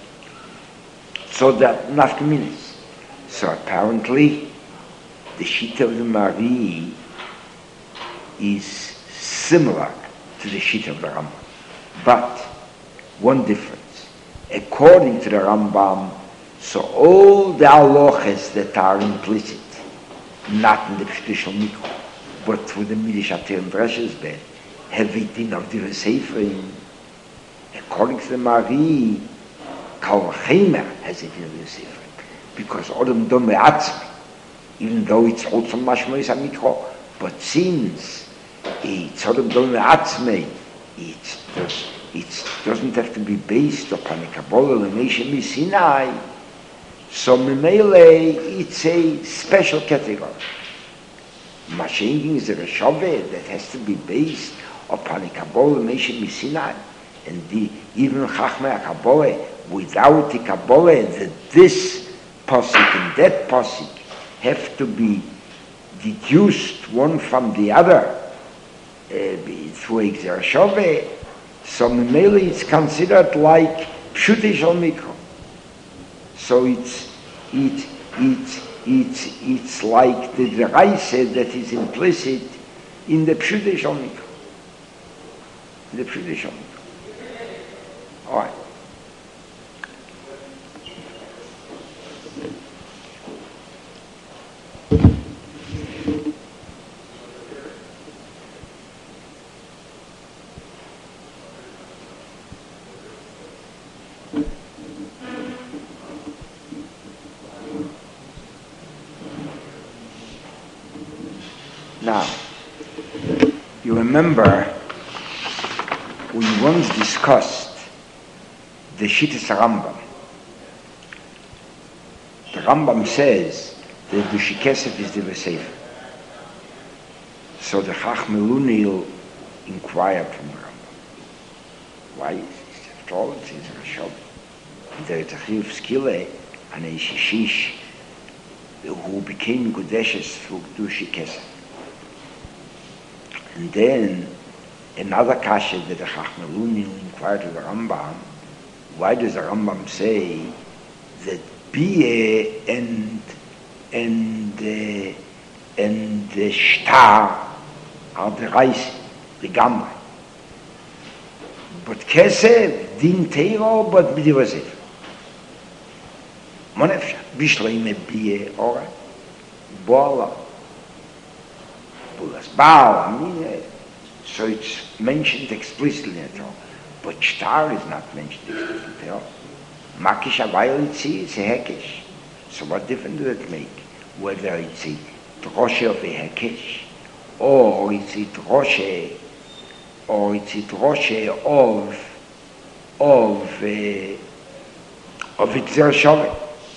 So that nafkaminis. So apparently the Shita of the Mari is similar to the Shita of the Rambam, but one difference. according to the Rambam, so all the halachas that are implicit, not in the Pshutish Mikro, but through the Midish Atir and Dresh's bed, have it in of the Sefer. According to the Mari, Kal Chemer has it in the Sefer. Because Odom Dome Atzmi, even though it's also Mashmois HaMikro, but since it's Odom Dome Atzmi, it does, it doesn't have to be based upon a Kabbalah L'Meishem Sinai, so Memele, it's a special category. Mashengin is a Reshove that has to be based upon a Kabbalah L'Meishem Sinai. And the, even Chachmei HaKabbalah, without the Kabbalah, that this Pasuk and that Pasuk have to be deduced one from the other uh, through Exer Shove, so Memele it's considered like Pshutei Shel Mikro. So it's it it it's it's like the Deraisa that is implicit in the Pshutei Shel Mikro. In the Pshutei Shel Mikro. All right. Now, you remember we once discussed the Shittas Rambam. The Rambam says that the Shikesef is the Vesefer. So the Chachmei Lunil inquired from the Rambam. Why is this? After all, it's a Rashov. There is a Chiyuv Skile and a Shishish who became Gudeshes through the Shikesef. And then another kasha that the Chachmei Lunil inquired to the Rambam, why does the Rambam say that Bia and and uh, and the Shtar are the Reis, the Gamma, but Kesef din Teiro, but B'divasef. Monefsha Bishleime Bia Ora Boala Bulas Baal. I mean, so it's mentioned explicitly at all. But Shtar is not mentioned explicitly at all. Makish Avayalitzi is a Hekesh. So what difference does it make? Whether it's a Droshe of a Hekesh, or it's a Droshe, or it's a Droshe of, of, uh, of Itzer Shoveh.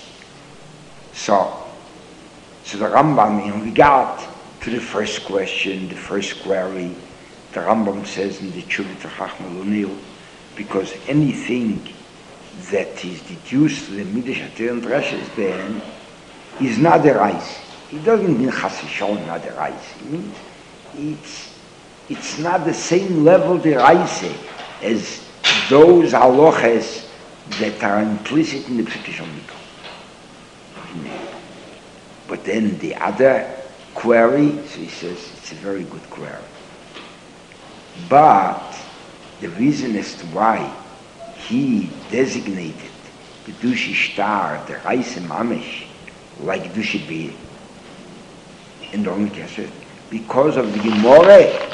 So, so the Rambam, in regard to the first question, the first query, the Rambam says in the Tshuva to Chachmei Lunil, because anything that is deduced to the Midrash Atir and Dresh's Ben is not a rice. It doesn't mean Chasishon, not a rice. It means it's, it's not the same level the rice as those halachas that are implicit in the Pshutish Mikro. But then the other query, so he says it's a very good query. But the reason as to why he designated the Dushi Shtar, the Reis Mamish, like Dushi B'ir, in the Kesef, because of the Gemara.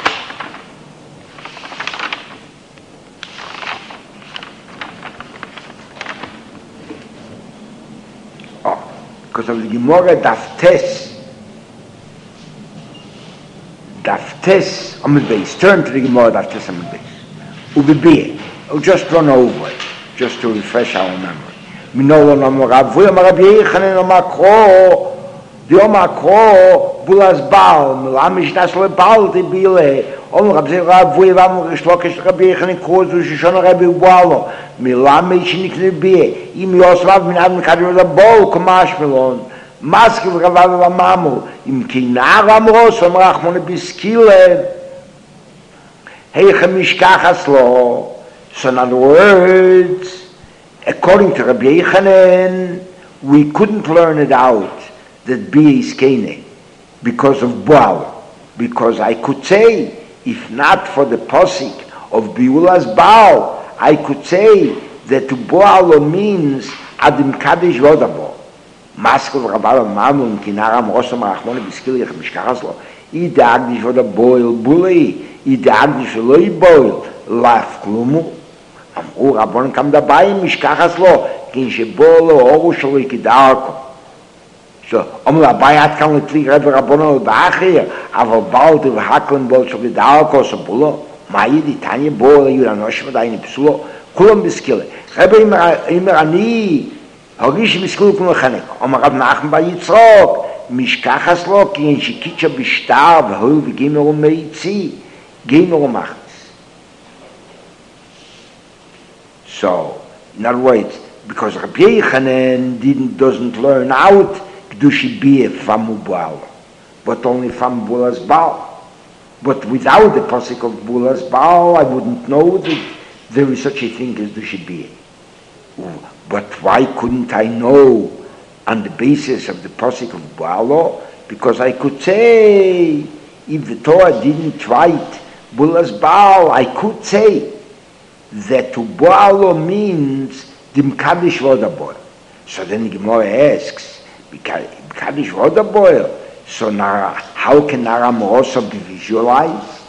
Oh, because of the Gemara Daftes, Daftes Amud Beis. Turn to the Gemara Daftes Amud Beis. Ubibir. I'll just run over it, just to refresh our memory. Minolo Namo Rav Rabbi Yechanan Omakro, the Omakro Bulas Baal, Milamish Nasle Baal de Bile, Om Rabbi Rav Ram Shlokesh Rabbi Yechanan Kozu Shishon Rabbi Bualo, Milamish Nikne Bie, Im Yosrav Min Adam Kadir Rabbo Kamash Melon, Maskiv Ravav Ramamu, Im Kinar Amros Om Rachmon Biskile, Heichem Mishkachas Lo. So in other words, according to Rabbi Yechanan, we couldn't learn it out that Bia is Kene because of Baal. Because I could say, if not for the posik of Biula's Baal, I could say that to Boalo means Adim Kaddish Vodabo. Maskov Rabal Mamun, Kinaram Rosam Rachmoni Biskilich Mishkaraslo, I Dagdish Voda Boil Bully, I Dagdish Loi Boil, Laf Klumu, Amur Rabon Kam Dabai Mishkaraslo, Kin Shebolo, Orusholi Kidarko. So, om la bayat kan le tli red rabono baachir, aber bald wir hakeln bol so gedarko so bulo, mai di tanje bol yura nosh mit eine psulo, kulum biskile. Rebe immer immer ani, hogish biskul kun khanek. Om rab nachn bei yitzrok, mishkachaslo kin shikicha bishtar, hol vi gemer um meitzi, gemer um machts. So, in other words, because Rabbi Yochanan didn't doesn't learn out Kedushi be from Baal, but only from Bulas Baal. But without the pasuk of Bulas Baal, I wouldn't know that there is such a thing as Kedushi be. But why couldn't I know on the basis of the pasuk of Baal? Because I could say, if the Torah didn't write Bulas Baal, I could say that to Baal means Dimkadish Vodaboy. So then the Gemara asks, Kaddish Vodaboy. So now, how can Aram also be visualized?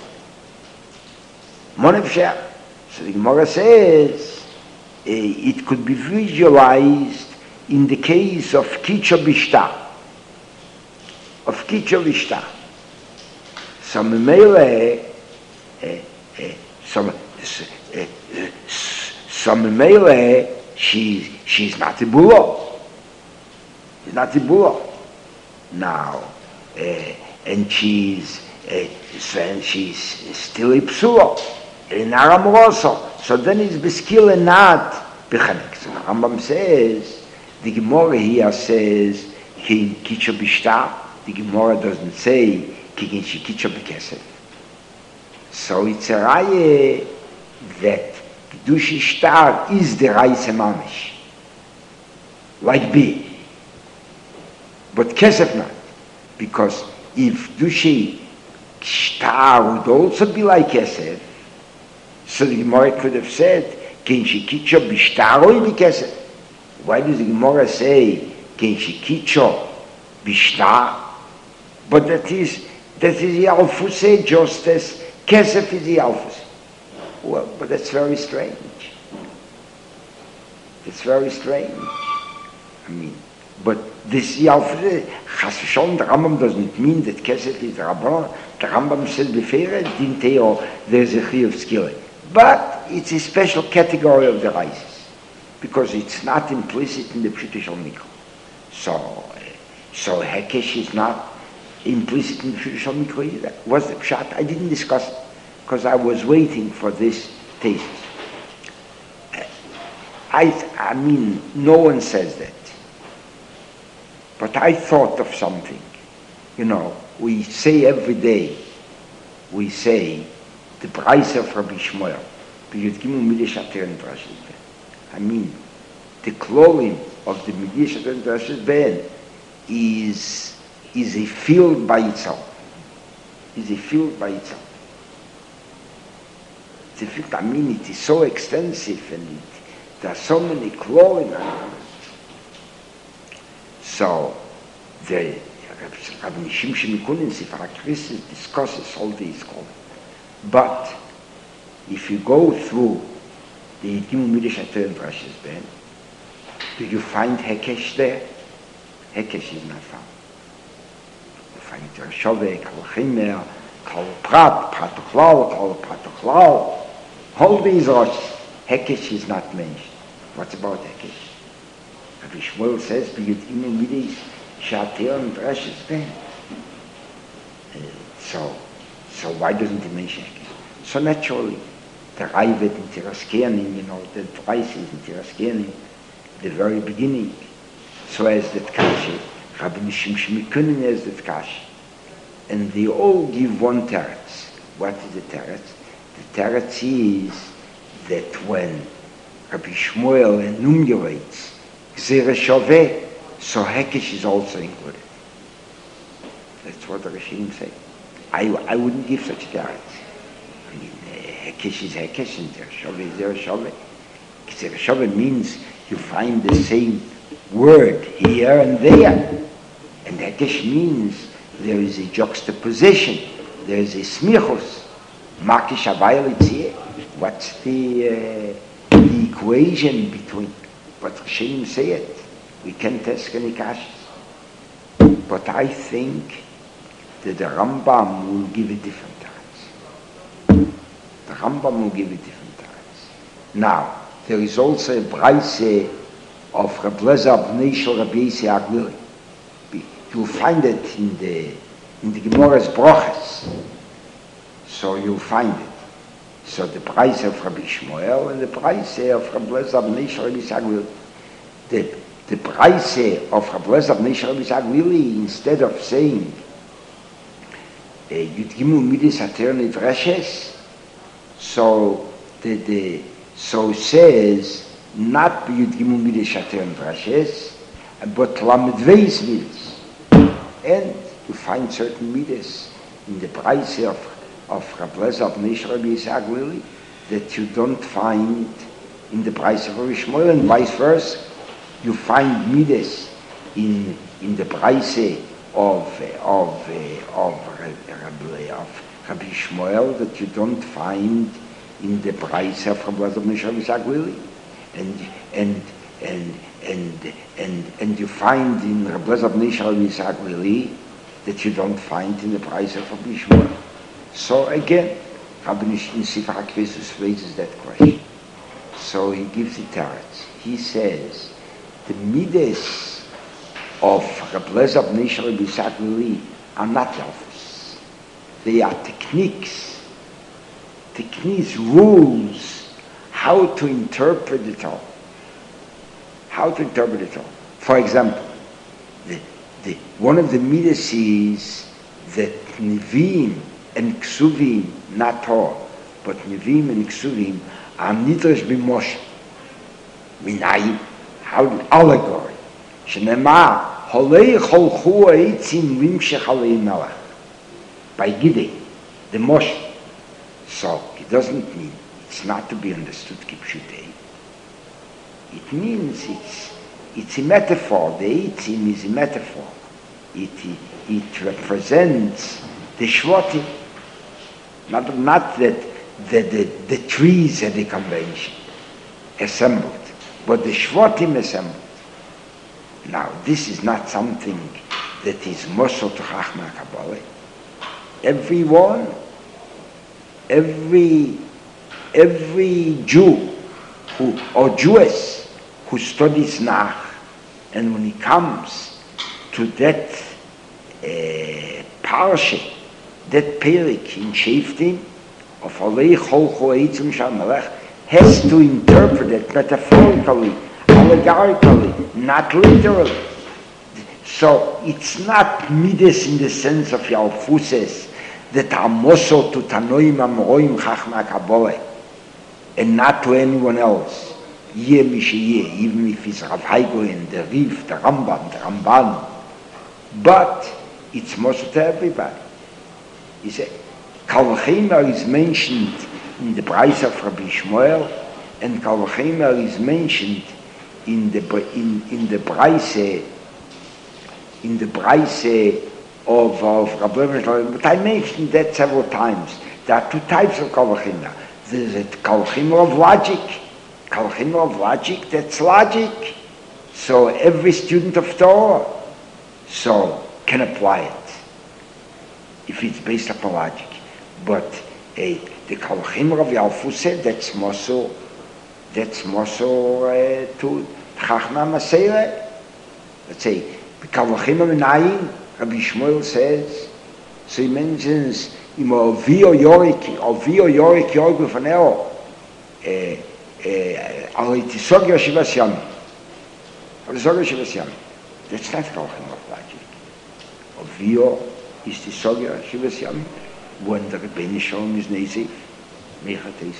Monefsher. So the Gemara says, uh, it could be visualized in the case of Kicho Bishta. Of Kicho Bishta. So Memele, uh, uh, so, uh, so Memele, she's, she's not a bulo. She's not a bulo. Now, uh, and she's uh, and she's still a psulo in Aram also. So then it's beskil and not bechanek. So Rambam says, the Gemara here says ki kicho bishta. The Gemara doesn't say ki kicho bekesef. So it's a raya that Kedushi Shtar is the Reise Mamish, like B. But Kesef not, because if Dushi Shtar would also be like Kesef, so the Gemara could have said, Ken Shikicho Bishtaroi be Kesef. Why does the Gemara say Ken Shikicho Bishtar? But that is that is Yalfuse just as Kesef is Yalfuse. Well, but that's very strange. It's very strange. I mean, but this Yalfuse, Chasshon, the Rambam doesn't mean that Kesef is the Rabban. The Rambam says before, didn't tell there's a Chi of skill. But it's a special category of the rises, because it's not implicit in the Pshutishal Mikro. So, so Hekesh is not implicit in the Pshutishal Mikro either. Was the Pshat? I didn't discuss it, because I was waiting for this thesis. I, I mean, no one says that. But I thought of something. You know, we say every day, we say, the price of Rabbi Shmuel. I mean, the clothing of the Midish Aten Ben is, is a field by itself. Is a field by itself. It's a field, I mean, it is so extensive and it, there are so many clothing. So, the Rabbi Nishim Shemikunin Sifra Krisis discusses all these clothing. But if you go through the Yidimu Midish Aten Drashis Ben, do you find Hekesh there? Hekesh is not found. You find Rashove, Kal Chimer, Kal Prat, Pratuchlal, Kal Pratuchlal. All these Roshis, Hekesh is not mentioned. What's about Hekesh? Rabbi Shmuel says, Yidimu Midish Aten Drashis Ben. So, so why doesn't he mention Hekesh? So naturally, the Raivet in Tiraskeanim, you know, the prices in Tiraskeanim, the very beginning, so as that Kashi, Rabbi Nishim Shemikunin as that Kashi. And they all give one teretz. What is the teretz? The teretz is that when Rabbi Shmuel enumerates Gzera Shaveh, so Hekesh is also included. That's what the Rishim say. I, I wouldn't give such teretz. I mean, Hekesh is Hekesh, and there Shaveh is there Shaveh. Gzera Shava means you find the same word here and there. And Hekesh means there is a juxtaposition, there is a smichus. Makish Avayel Itzir. What's the, uh, the equation between what Hashem say it? We can't ask any questions. But I think that the Rambam will give a different answer. The Rambam will give a different answer. Now, there is also a Braise of Reb Lezer Bnei Shel Rabbi Yisei Aglili. You'll find it in the in the Gemara's Brochas. So you'll find it. So the Braise of Rabbi Shmuel and the Braise of Reb Lezer Bnei Shel Rabbi Yisei Aglili. The the Braise of Reb Lezer Bnei Shel Rabbi Yisei Aglili, instead of saying Yud Gimel Midas Ater Nidreshes, so the, the so says not Yud Gimel Midas Ater Nidreshes, but Lamed Veis Midas, and you find certain Midas in the Braise of of Reb Lezer Bnei Shel Rabbi Yisei Aglili that you don't find in the Braise of Rabbi Shmuel, and vice versa. You find Midas in in the Braise of of uh, of of Rabbi Shmuel that you don't find in the Braise of Reb Lezer Bnei Shel Rabbi Yisei Aglili, and and and and and and you find in Reb Lezer Bnei Shel Rabbi Yisei Aglili that you don't find in the Braise of Rabbi Shmuel. So again, Rabbi Nisif HaKvesus raises that question. So he gives the teretz. He says the midas of Reb Lezer Bnei Shel Rabbi Yisei Aglili are not elfus. They are techniques, techniques, rules, how to interpret it all. How to interpret it all. For example, the, the, one of the midas is that Nevi'im and Ksuvim, not all, but Nevi'im and Ksuvim are nidresh b'moshe. Minayim, how allegory. Shenema, holei cholchu eitzim limshech alei melech. By Gidei, the Moshe. So it doesn't mean, it's not to be understood kipshutei. It means it's it's a metaphor. The eitzim is a metaphor. It it represents the shvatim. Not not that the, the the trees at the convention assembled, but the shvatim assembled. Now this is not something that is mosel to Chachma Kabbalah. Everyone, every every Jew who or Jewess who studies Nach, and when he comes to that uh, parsha, that perik in Sheftim of Alei Chol Choeitzim Shamelech, has to interpret it metaphorically, allegorically, not literally. So it's not midas in the sense of Yalfuses that are moso to Tanoim Amorim Chachma Kabbalah, and not to anyone else. Yeh Mishiyeh, even if it's Rav Haigoyen, the Riv, the Rambam, the Ramban. But it's moso to everybody. He said, Kal V'chemer is mentioned in the Braise of Rabbi Shmuel, and Kal V'chemer is mentioned in the in in the Braise in the Braise of of Rabbi Shmuel. But I mentioned that several times. There are two types of Kal V'chemer. There's a Kal V'chemer of logic. Kal V'chemer of logic, that's logic. So every student of Torah so can apply it if it's based upon logic. But uh, the Kal V'chemer of Yalfuseh, that's moso, that's moso uh, to Chachma Maseireh. Let's say, the Kal V'chemer Minayin, Rabbi Shmuel says, so he mentions, Imo Vio Yorik, or Vio Yorik Yorik Faneo, Ali Tisog Yoshivas Yami. Ali Tisog Yoshivas Yami. That's not Kal V'chemer of logic. Or Vio is Tisog Yoshivas Yami. When the Rebbeinu Shalom is Nezif, Mechateis.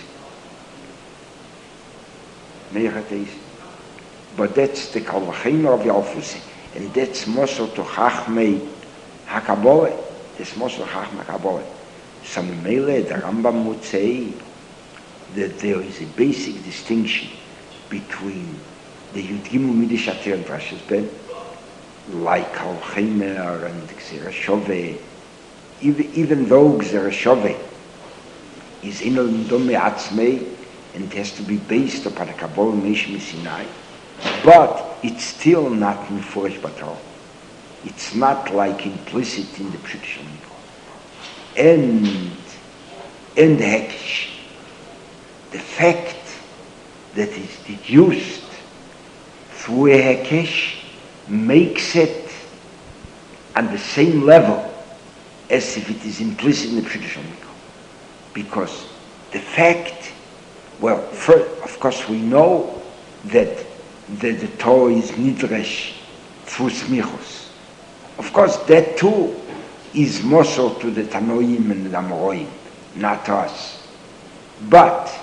Mechateis. But that's the Kal V'chemer of Yalfuseh. And that's Mosel to Chachmei HaKabbalah. That's Mosel Chachmei HaKabbalah. So Mele, the Rambam would say that there is a basic distinction between the Yud Gimel Midish Atir and Drashas Ben, like Kal Chaimer and Gzera Shove, even, even though Gzera Shove is Inel Ndome Atzmei and has to be based upon the Kabbalah Meshim Sinai, but it's still not Mefurish Batorah. It's not like implicit in the Pshut Shel Mikra. And, and the Hekesh, the fact that is deduced through a Hekesh makes it on the same level as if it is implicit in the Pshut Shel Mikra. Because the fact, well, first, of course we know that, that the Torah is Nidresh through Smichos. Of course, that too is more so to the Tanoim and the Amoraim, not us. But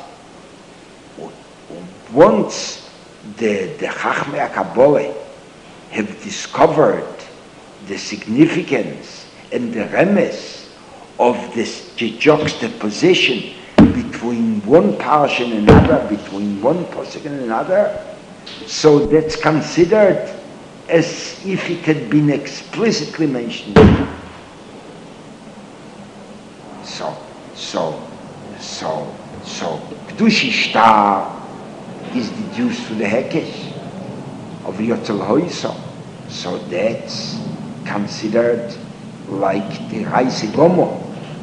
once the, the Chachmei HaKabbalah have discovered the significance and the remes of this juxtaposition between one parsha and another, between one pasuk and another, so that's considered as if it had been explicitly mentioned. So, so, so, so, Kedushi Shtar is deduced to the Hekesh of Yotel Hoiso. So that's considered like the Reise Gomo.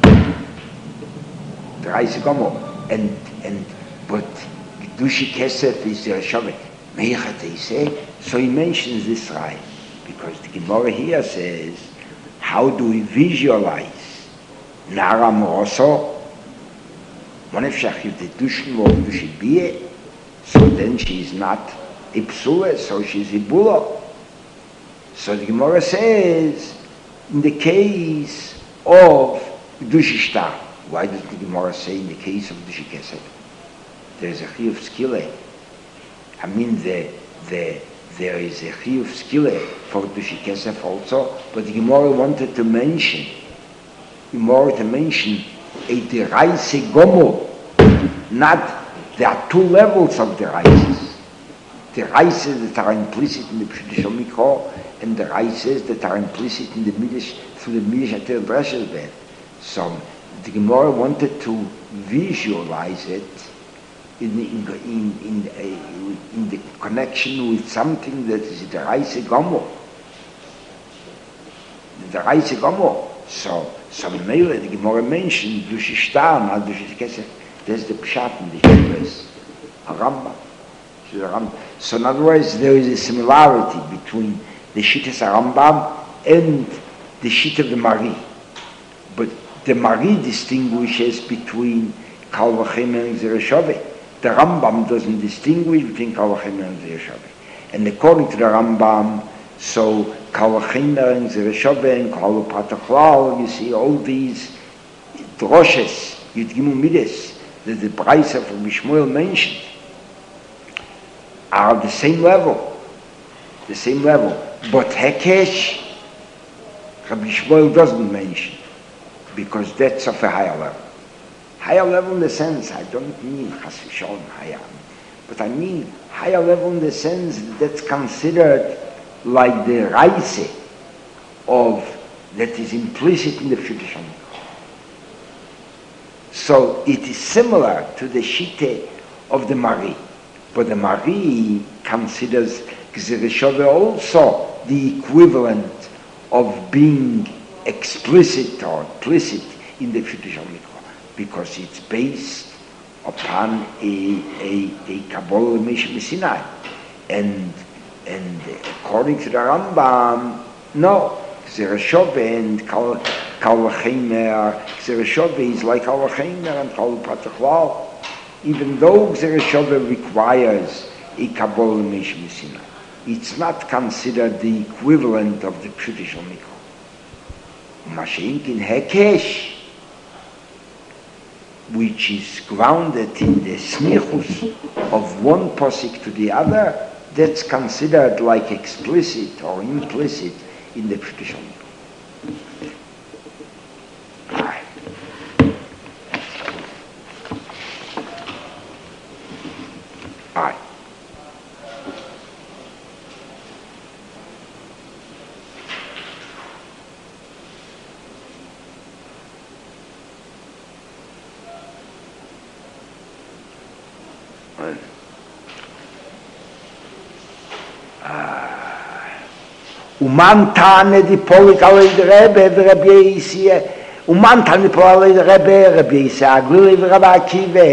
The Reise Gomo. And, and, but Kedushi Kesef is the Reshovet. So he mentions this right, because the Gemara here says, how do we visualize Nara Moroso? One if Shachif the Dushin or Dushibie, so then she is not a Psula, so she is a Bula. So the Gemara says, in the case of Dushishtar, why does the Gemara say in the case of Dushikesed? There is a Chiyuv Skile. I mean, the, the, there is a Chiyuv Skile for Dushikesef also, but the Gemara wanted to mention, Gemara to mention a Deraise Gomo, not, there are two levels of Deraises. Deraises that are implicit in the Pshut Shel Mikra, and Deraises that are implicit in the Midish, through the Midish Atir Drashas Ben. So the Gemara wanted to visualize it in, in, in, in, uh, in the connection with something that is the Reise Gomo. The Reise Gomo. So, so Mele, the Gemara mentioned, Dushishtar, not Dushikesef, that's the Pshat in the Shivas, a Rambam. So in other words, there is a similarity between the Shittas Rambam and the Shit of the Mari. But the Mari distinguishes between Kal V'chemer and Gzera Shove. The Rambam doesn't distinguish between Kal V'chemer and Gzera Shove. And according to the Rambam, so Kal V'chemer and Gzera Shove and Kal V'patachlal, you see all these droshes, Yud Gimel Midas, that the Braisa from Mishmuel mentioned, are the same level. The same level. But Hekesh, Rabbi Shmuel doesn't mention, because that's of a higher level. Higher level in the sense, I don't mean Chas v'Shalom higher, but I mean higher level in the sense that's considered like the Reise of, that is implicit in the Pshut Shel Mikra. So it is similar to the Shite of the Mari, but the Mari considers Gzera Shove also the equivalent of being explicit or implicit in the Pshut Shel Mikra, because it's based upon a a a Kabbalah Meshim Sinai, and and according to the Rambam, no, Gzera Shove and Kal Kal V'chemer, Gzera Shove is like Kal V'chemer and Kal V'patachlal, even though Gzera Shove requires a Kabbalah Meshim Sinai. It's not considered the equivalent of the Pshut Shel Mikra. Mashenk in Hekesh, which is grounded in the smichus of one posik to the other, that's considered like explicit or implicit in the Pshut Shel Mikra. Aye. Uman tane di polik alei de Rebbe, Rabbi Yisrael, Uman tane di polik alei de Rebbe, Rabbi Yisrael, Agwili, Rabbi Akiva.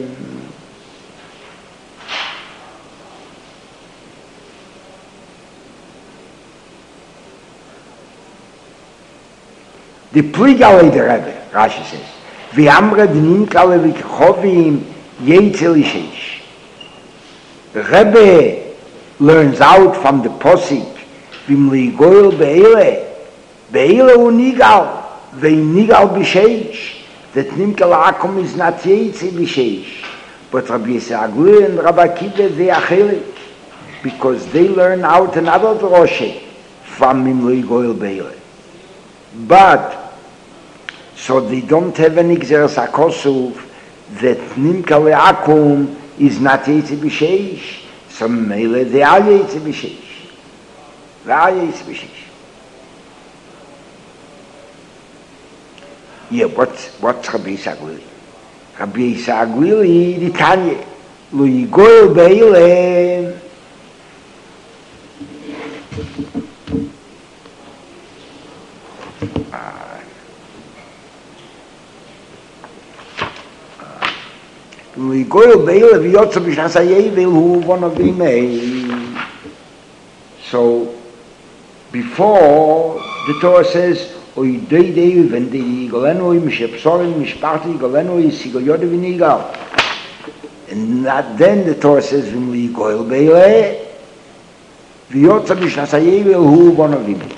Die Pligale der Rebbe, Rashi says, wie amre dinim kale vikchovim yetzelishish. The Rebbe learns out from the posik, vim ligoil beile, beile unigal, veinigal b'sheish, that nimkal akum is not yetze b'sheish. But Rabbi Yisrael and Rabbi Akiva, they are chelik, because they learn out another droshe from vim ligoil beile. But so they don't have any Gzeres HaKosuf that Nimka Le'akum is not Yetze B'Sheish, so Mele they are Yetze B'Sheish. They are Yetze B'Sheish. Yeah, what's, what's Rabbi Yisrael? Rabbi Yisrael, the Tanya, Lo Yigoy Be'ilem. We go bail of Yotza B'Shnasayevel who one of them made. So before the Torah says, Oy dei dei when the Golenoi Mishepsorim Mishparti Golenoi Sigoyode Vinigal. And not then the Torah says, Vim li goil beile Yotza B'Shnasayevel who one of them.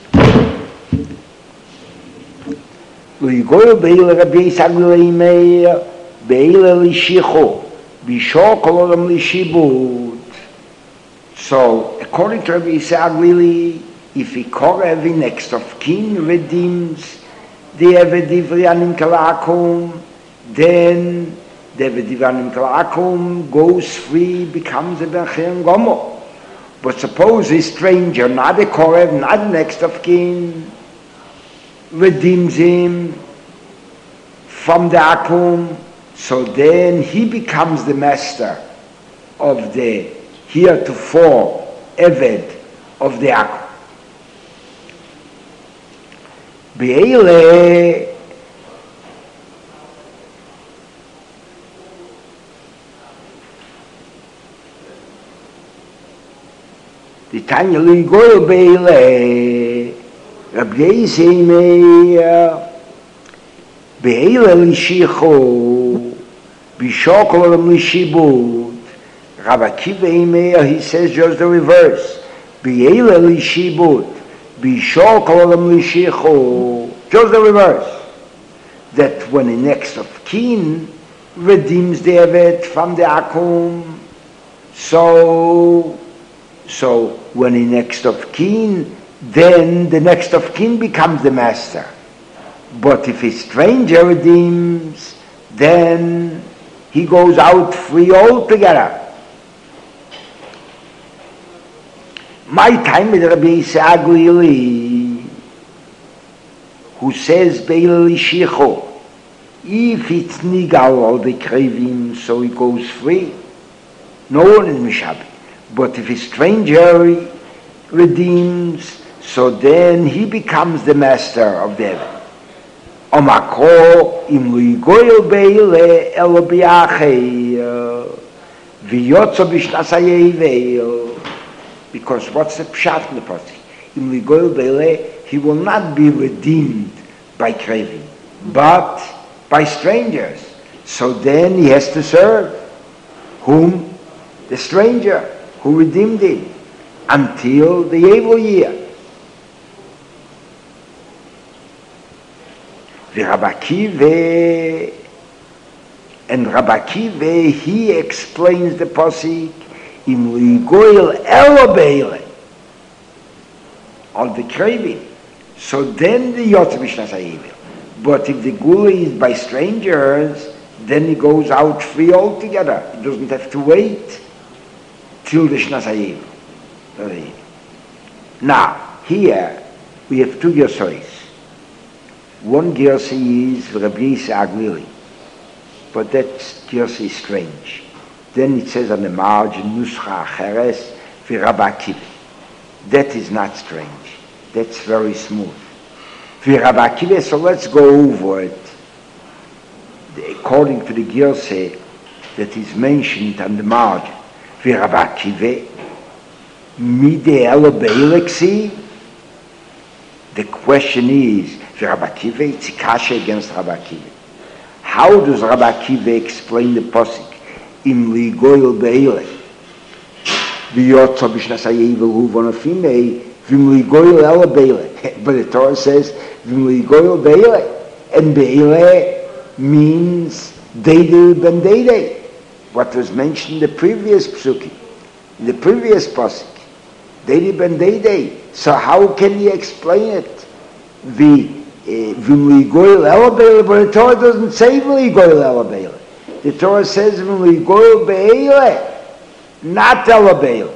We go bail Rabbi Yisrael Meir Beile lishicho, bisho kolodam lishibut. So, according to Rabbi Yisrael, really, if he korev in next of kin redeems the evedivrianim kalakum, then the evedivrianim kalakum goes free, becomes a benchim gomo. But suppose a stranger, not a korev, not next of kin, redeems him from the akum, so then he becomes the master of the heretofore Eved of the Akum. Be'ele the Tanya Ligoy Be'ele Rabbi Yisrael Be'ele Lishicho Bishokolam Lishibut. Rabbi Akiva Meir, he says just the reverse. Be'ele Lishibut. Bishokolam Lishicho. Just the reverse. That when the next of kin redeems the Evet from the Akum, so, so when the next of kin, then the next of kin becomes the master. But if a stranger redeems, then he goes out free altogether. My time with Rabbi Yisrael, who says Be'ele Lishicho, if it's nigal all the krivim, so he goes free. No one in Mishabi. But if a stranger redeems, so then he becomes the master of the Eved. Omako im ligoyel beile elo biachei v'yotzo b'shnasayevel. Because what's the pshat in the pasuk? Im ligoyel beile, he will not be redeemed by craving, but by strangers. So then he has to serve whom? The stranger who redeemed him until the Yevul year. Rabbi Akiva, and Rabbi Akiva, he explains the pasuk im ligoyel elo beile on the craving. So then the yotze b'shnasayevel. But if the gula is by strangers, then he goes out free altogether. He doesn't have to wait till the shnasayevel. Now here we have two gersois. One Gersi is Rabbi Yisrael, but that Gersi is strange. Then it says on the margin, Nuscha Acheres vi Rabbi Akiva. That is not strange. That's very smooth. Vi Rabbi Akiva, so let's go over it. According to the Girseh that is mentioned on the margin, vi Rabbi Akiva, mide elo beilexi. The question is, vi Rabbi Akiva, it's a kasha against Rabbi Akiva. How does Rabbi Akiva explain the posik? Im li goyel beile. V'yotzo b'shnas ha'yevel hu v'onafimei, v'im li goyel ela beile. But the Torah says, v'im li goyel beile. And beile means deidei ben deidei. What was mentioned in the previous psukim, in the previous posik. Deidei ben deidei. So how can you explain it? The V'im li goyel ela beile, but the Torah doesn't say v'im li goyel ela beile. The Torah says, when we go be'ele, not ela be'ele.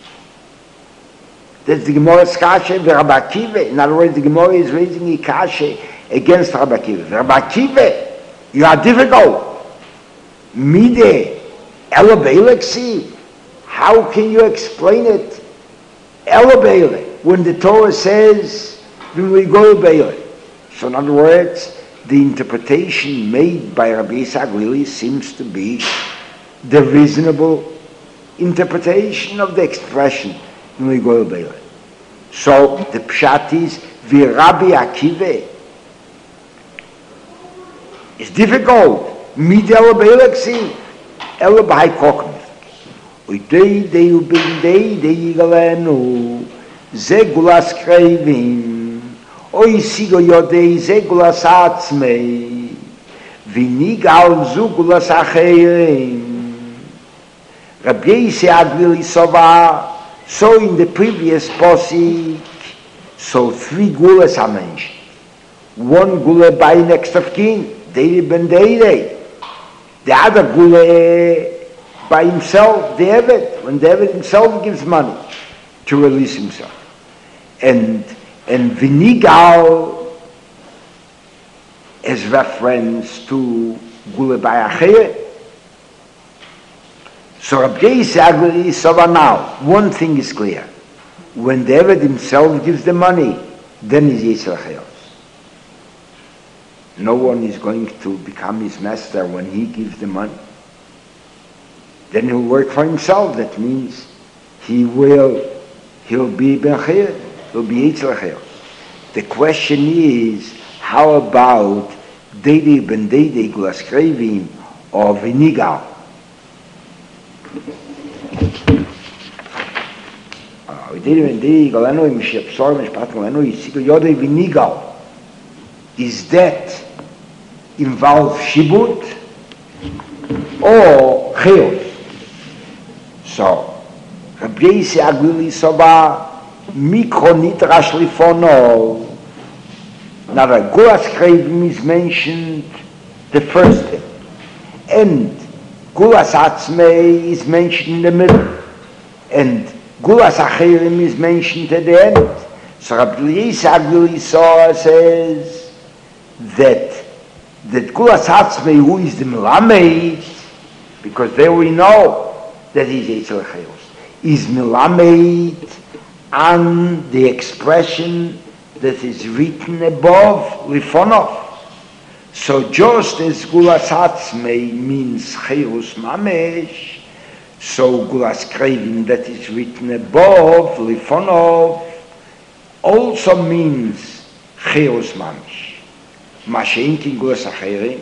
That's the Gemara's kasha of Rabbi Akiva. In other words, the Gemara is raising a kasha against Rabbi Akiva. Rabbi Akiva, you are difficult. Mide, ela be'ele ksiv. How can you explain it? Ela be'ele, when the Torah says, when we go be'ele. So in other words, the interpretation made by Rabbi Yitzhak really seems to be the reasonable interpretation of the expression Goyel Beile. So the pshat is Vi Rabbi Akiva. It's difficult. Mid elo beilexi elo b'hai kokm. Uitei dei ubindei dei galenu ze gulas krevim. Oy sigo yodei ze gulas atzmei v'nigal zu gulas acherim. Rabbi Yitzhak really sova. So in the previous posik, so three gulas are mentioned. One gula by next of kin, Deiri ben Deiri. The other gula by himself, David, when David himself gives money to release himself. And and Vinigal is reference to gula by Acher. So Rabbi Yitzhak is over now. One thing is clear. When David himself gives the money, then he's Yitzhak. No one is going to become his master when he gives the money. Then he'll work for himself. That means he will, he'll be Bechir, he'll be Yitzhak. The question is, how about Deidi ben Deidi Gulas Krevim or Vinigal? Is that involve shibut or chiyus? So, Rabbi Yitzhak really soba mikro nidrash lifono. Now, the Gulas Krevim is mentioned the first thing, and Gulas Atzmei is mentioned in the middle, and Gulas Acherim is mentioned at the end. So Rabbi Yitzhak really saw says that that Gulas Atzmei, who is the Melamed, because there we know that he's Eitzel Chayos, is Melamed on the expression that is written above Lifonov. So just as Gulas Atzmei means Chayos Mamesh, so Gulas Krevim that is written above Lifonov also means Chayos Mamesh. Mashenkin Gulas Acherim.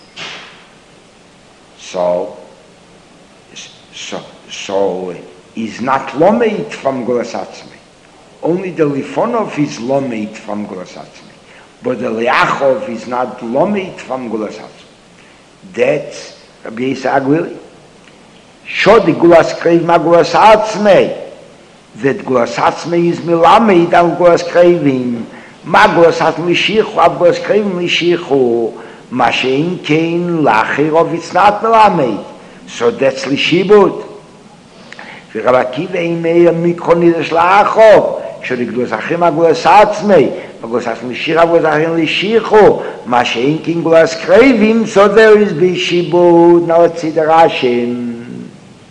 So, so, so is not Lomeid from Gulas Atzmei. Only the Lifonov is Lomeid from Gulas Atzmei. But the Leachov is not Lomeid from Gulas Atzmei. That's Rabbi Yitzhak really. Show the Gulas Krevim Gulas Atzmei. That Gulas Atzmei is Milameid on Gulas Krevim. Ma Gulas Atzmei Shichu, Ab Gulas Krevim Lishichu. Ma Shein Kein Lachirov, it's not Milameid. So that's Lishibut. Rabbi Akiva Imei Mikro Nidash Lachov. Show the Gulas Achim Gulas Atzmei. Gulas Atzmei Shichu, Gulas Achim Lishichu. Ma Shein Kein Gulas Krevim. So there is Bishibut. Now let's see the Rashim.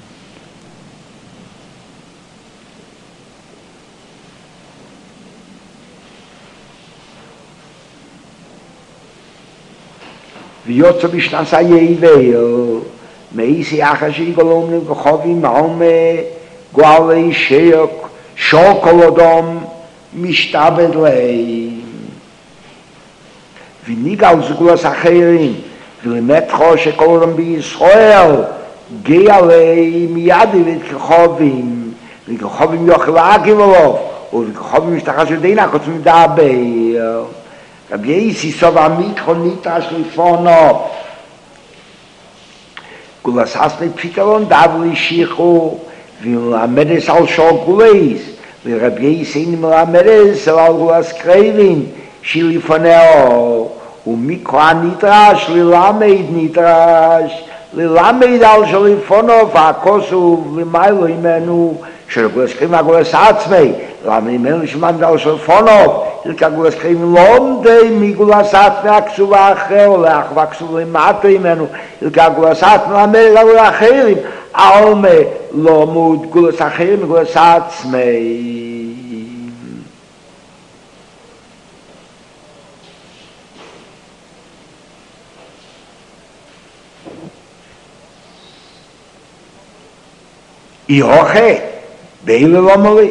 ויוצא בשנס היבל, מאיסי אחשי גלום וחובי מעומה, גואלי שוק, שוקול אדום, משתבד להם. וניגל זגולס אחרים, ולמתחו שכל אדם בישראל, גאה להם מידי וכחובים, וכחובים יוכל להגיב עליו, וכחובים משתחש ידינה, חוץ מדבר. רבי יסי סוב המיקרו ניטרש לפונו, גולס אסמי פתרון דבלי שיחו, ולמדס על שור גולס, ורבי יסי מלמדס על גולס קרבים, שלפונהו, ומיקרו הניטרש ללמד ניטרש, ללמד על שלפונו, והכוסו למיילו ממנו, שלגולס קרבים הגולס עצמי, למה ממנו שמעמד על שלפונו, אלכגולס קרבים לומדי מגולס עצמי הכסובה אחר, או לאחווה כסובה למטו ממנו, אלכגולס עצמי למד על אחרים, אלמה לומוד גולס אחרים מגולס עצמי. יוחה, באילו לא מולי.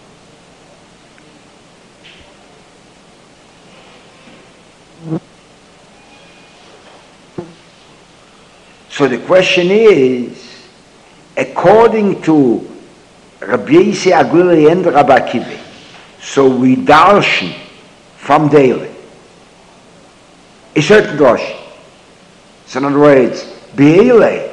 So the question is, according to Rabbi Yissi Aguili and Rabbi Akiva, so we darshan from daily a certain darshan. So in other words, Be'ele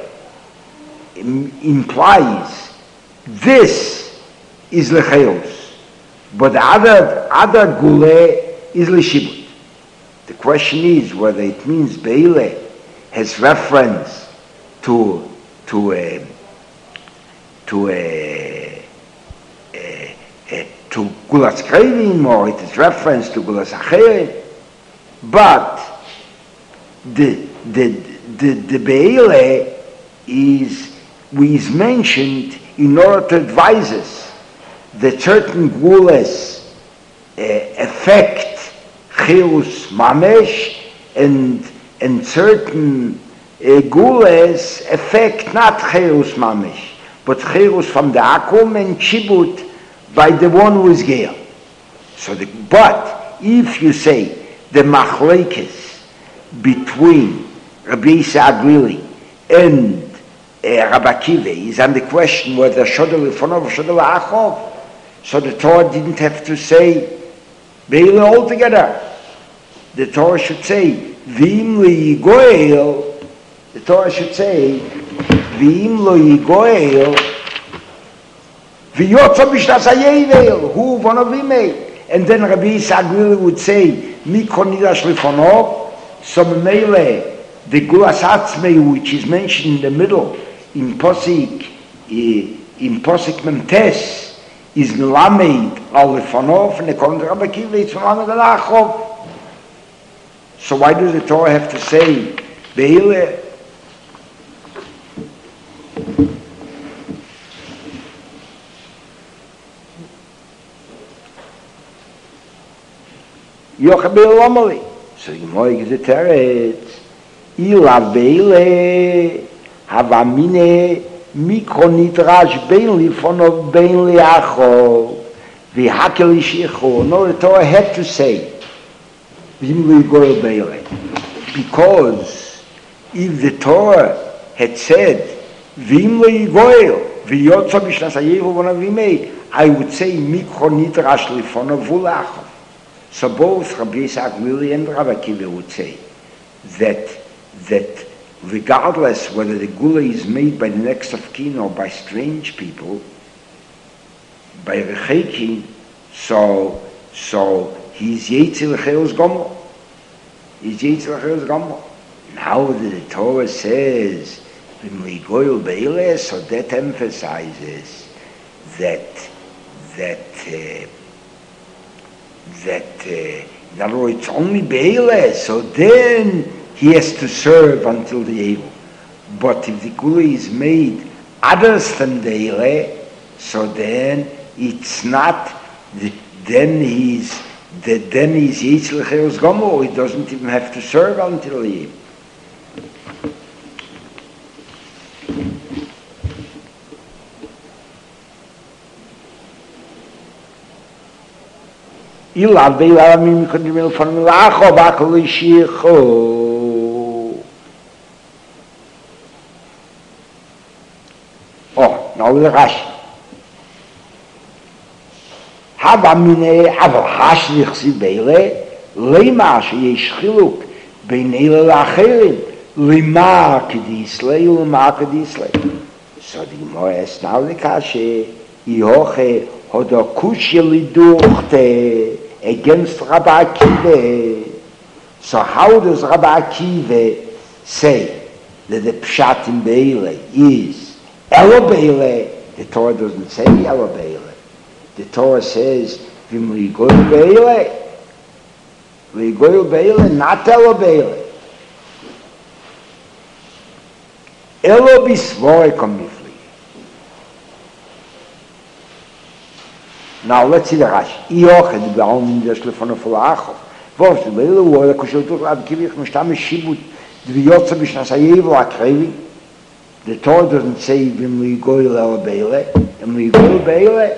implies this is lechayos, but the other other gule is leshibut. The question is whether it means Be'ele has reference to to a to a, a, a to gulas krevim, or it is reference to gulas acher, but the the the the Be'ele is is mentioned in order to advise us that certain gulas uh, affect chilus mamesh, and and certain uh, gulas affect not chilus mamesh, but chilus from the akum and chibut by the one who is geir. So, the, but if you say the machlekes between Rabbi Yissi Aguili and Uh, Rabbi Akiva is on the question whether Shodel Lefonov or Shodel Achov, so the Torah didn't have to say Be'ele altogether. The Torah should say V'im lo yigoel. The Torah should say V'im lo yigoel V'yotzo b'shnas hayevel Hu vonov v'imei. And then Rabbi Yissi Aguili would say Mikro nidash lefonov. So Mele, the Gulas Atzmei, which is mentioned in the middle in Posik, in Posik Memtes, is Melamed al Lefonov, and according to Rabbi Akiva, it's Melamed al Achov. So why does the Torah have to say Be'ele? Yocha Be'ele Omali. So the Gemara gives a teretz. Ila Be'ele Havamine Mikro Nidrash Bein Lifonov Bein Liachov V'hakel Ishicho. No, the Torah had to say V'im Lo Yigoel Be'ele, because if the Torah had said V'im Lo Yigoel V'yotzo B'shnas hayevel Vonov v'imei, I would say Mikro Nidrash Lifonov V'ulachov. So both Rabbi Yissi Aguili and Rabbi Akiva would say that that regardless whether the gula is made by the next of kin or by strange people, by Rechekin, so so he's Yetzi L'Cheos Gomor. He's Yetzi L'Cheos Gomor. Now that the Torah says V'im Be'ele, so that emphasizes that that uh, that uh, in other words, it's only Be'ele, so then he has to serve until the evil. But if the gula is made others than Be'ele, so then it's not, the, then he's the, then he's Yetzi L'Cheos Gomor, he doesn't even have to serve until the evil. ila veila mi kondimel von lacho bakli shicho. Oh, now the Rashi. Hava mine aval hashlich si beile lema sheyesh chiluk bein eile lacherim lema kedislei lema kedislei. So the Gemara is now the Kashe Yoche hoda kushye liduchte against Rabbi Akiva. So how does Rabbi Akiva say that the pshat in beile is elo beile? The Torah doesn't say elo beile. The Torah says, "Vim ligoy beile, ligoy beile, not elo beile." Elo bisvoy komifli. Now let's see the Rashi. Ioche the baum in der Schlefon of Lacho. Was the beile wo der kushot ab kivich mishtam shibut dviyot b'shnasayev lakrevi. The Torah doesn't say "Vim ligoy elo beile," and ligoy beile.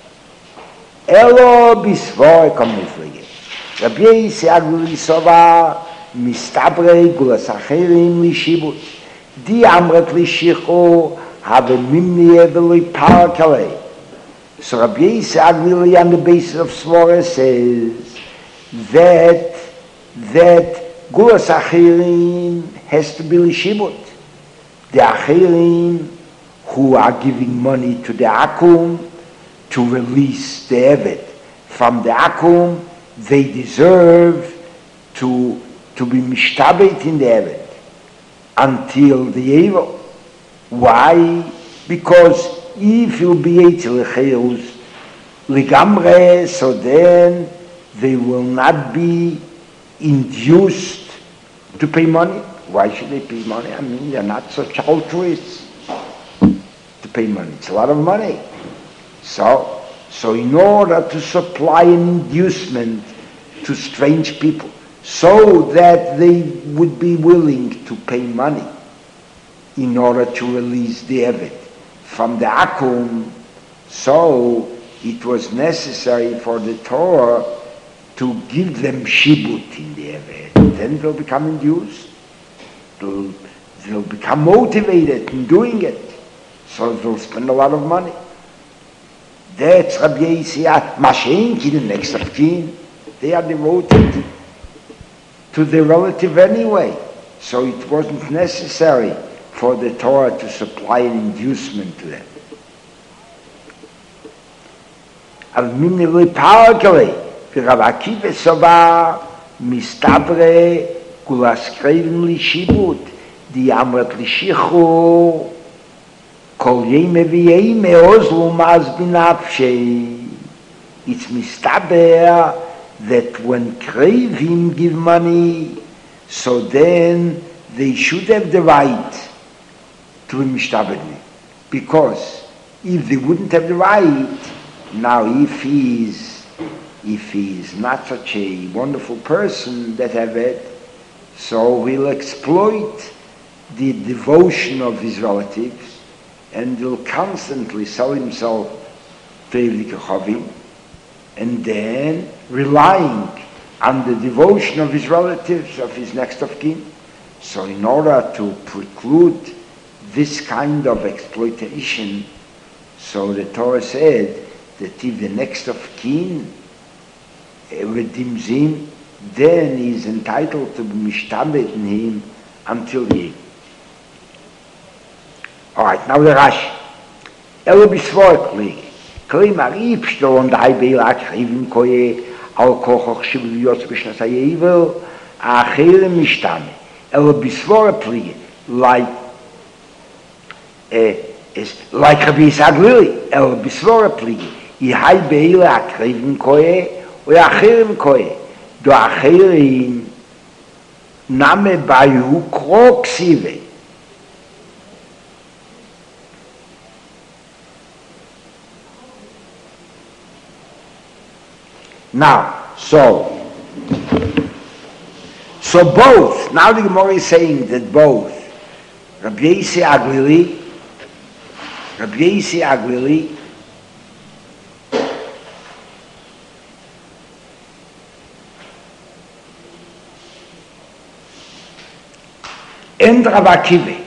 Elo bisvoy komiflige. Rabbi Yisrael Sova mistabre gulas acherim li shibut. Di amret li shicho have mimni eveli parakale. So Rabbi Yisrael on the basis of Svara says that that gulas acherim has to be li shibut. The acherim who are giving money to the akum to release the Evet from the akum, they deserve to to be mishtabet in the Evet until the evil. Why? Because if you'll be etzel ligamre, so then they will not be induced to pay money. Why should they pay money? I mean, they're not such altruists to pay money. It's a lot of money. So, so in order to supply an inducement to strange people, so that they would be willing to pay money in order to release the Evet from the akum, so it was necessary for the Torah to give them shibut in the Evet. Then they'll become induced. They'll, they'll become motivated in doing it. So they'll spend a lot of money. That's Rabbi Yisrael. Mashenki, the next of kin, they are devoted to their relative anyway. So it wasn't necessary for the Torah to supply an inducement to them. Al mimni li parakale, Rabbi Akiva Sova mistabre kulaskreivim li shibut, di amrat li shichu, kol yeme v'yeme ozlu maz binafshei. It's mistaber that when krevim give money, so then they should have the right to be mishtabed. Because if they wouldn't have the right, now if he is if he is not such a wonderful person that have it, so he'll exploit the devotion of his relatives and will constantly sell himself to Evli Kechavim, and then relying on the devotion of his relatives, of his next of kin. So in order to preclude this kind of exploitation, so the Torah said that if the next of kin redeems him, then he is entitled to be mishtabed in him until the end. Alright, now the Rashi. Elo bisvorkli. Klimar ipshto on the Haibel akrivim koye al kochoch shivliyot b'shnas hayevel a'acherim mishtame. Elo bisvorkli, like uh, is like Rabbi Yisrael Lili. Elo bisvorkli, i Haibel akrivim koye u'acherim koye. Do acherim name bayu kroksive. Now, so, so both, now the Gemara is saying that both Rabbi Yisi Aglili, Rabbi Yisi Aglili, and Rabbi Akiva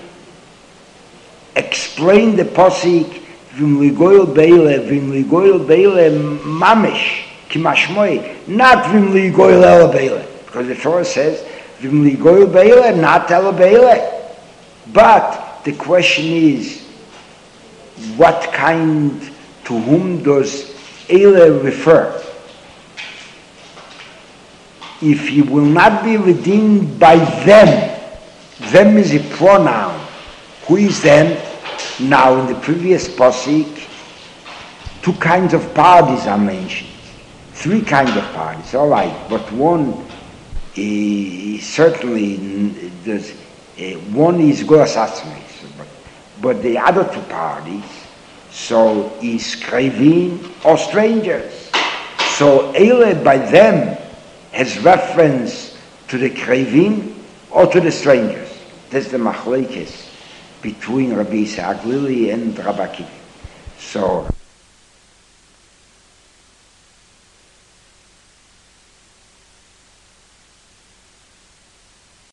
explain the posik vim ligoyel beile vim ligoyel beile mamish kimashmoi, not vim ligoyel el beile, because the Torah says vim ligoyel beile, not el beile. But the question is, what kind, to whom does Eile refer? If he will not be redeemed by them, them is a pronoun. Who is them? Now, in the previous pasuk, two kinds of parties are mentioned. Three kinds of parties, all right, but one is certainly, there's, uh, one is Golas Atzmais, but, but the other two parties, so is Krevin or strangers. So Eile by them has reference to the Krevin or to the strangers. That's the machlekes between Rabbi Yisrael Glili and Rabbi Akiva. So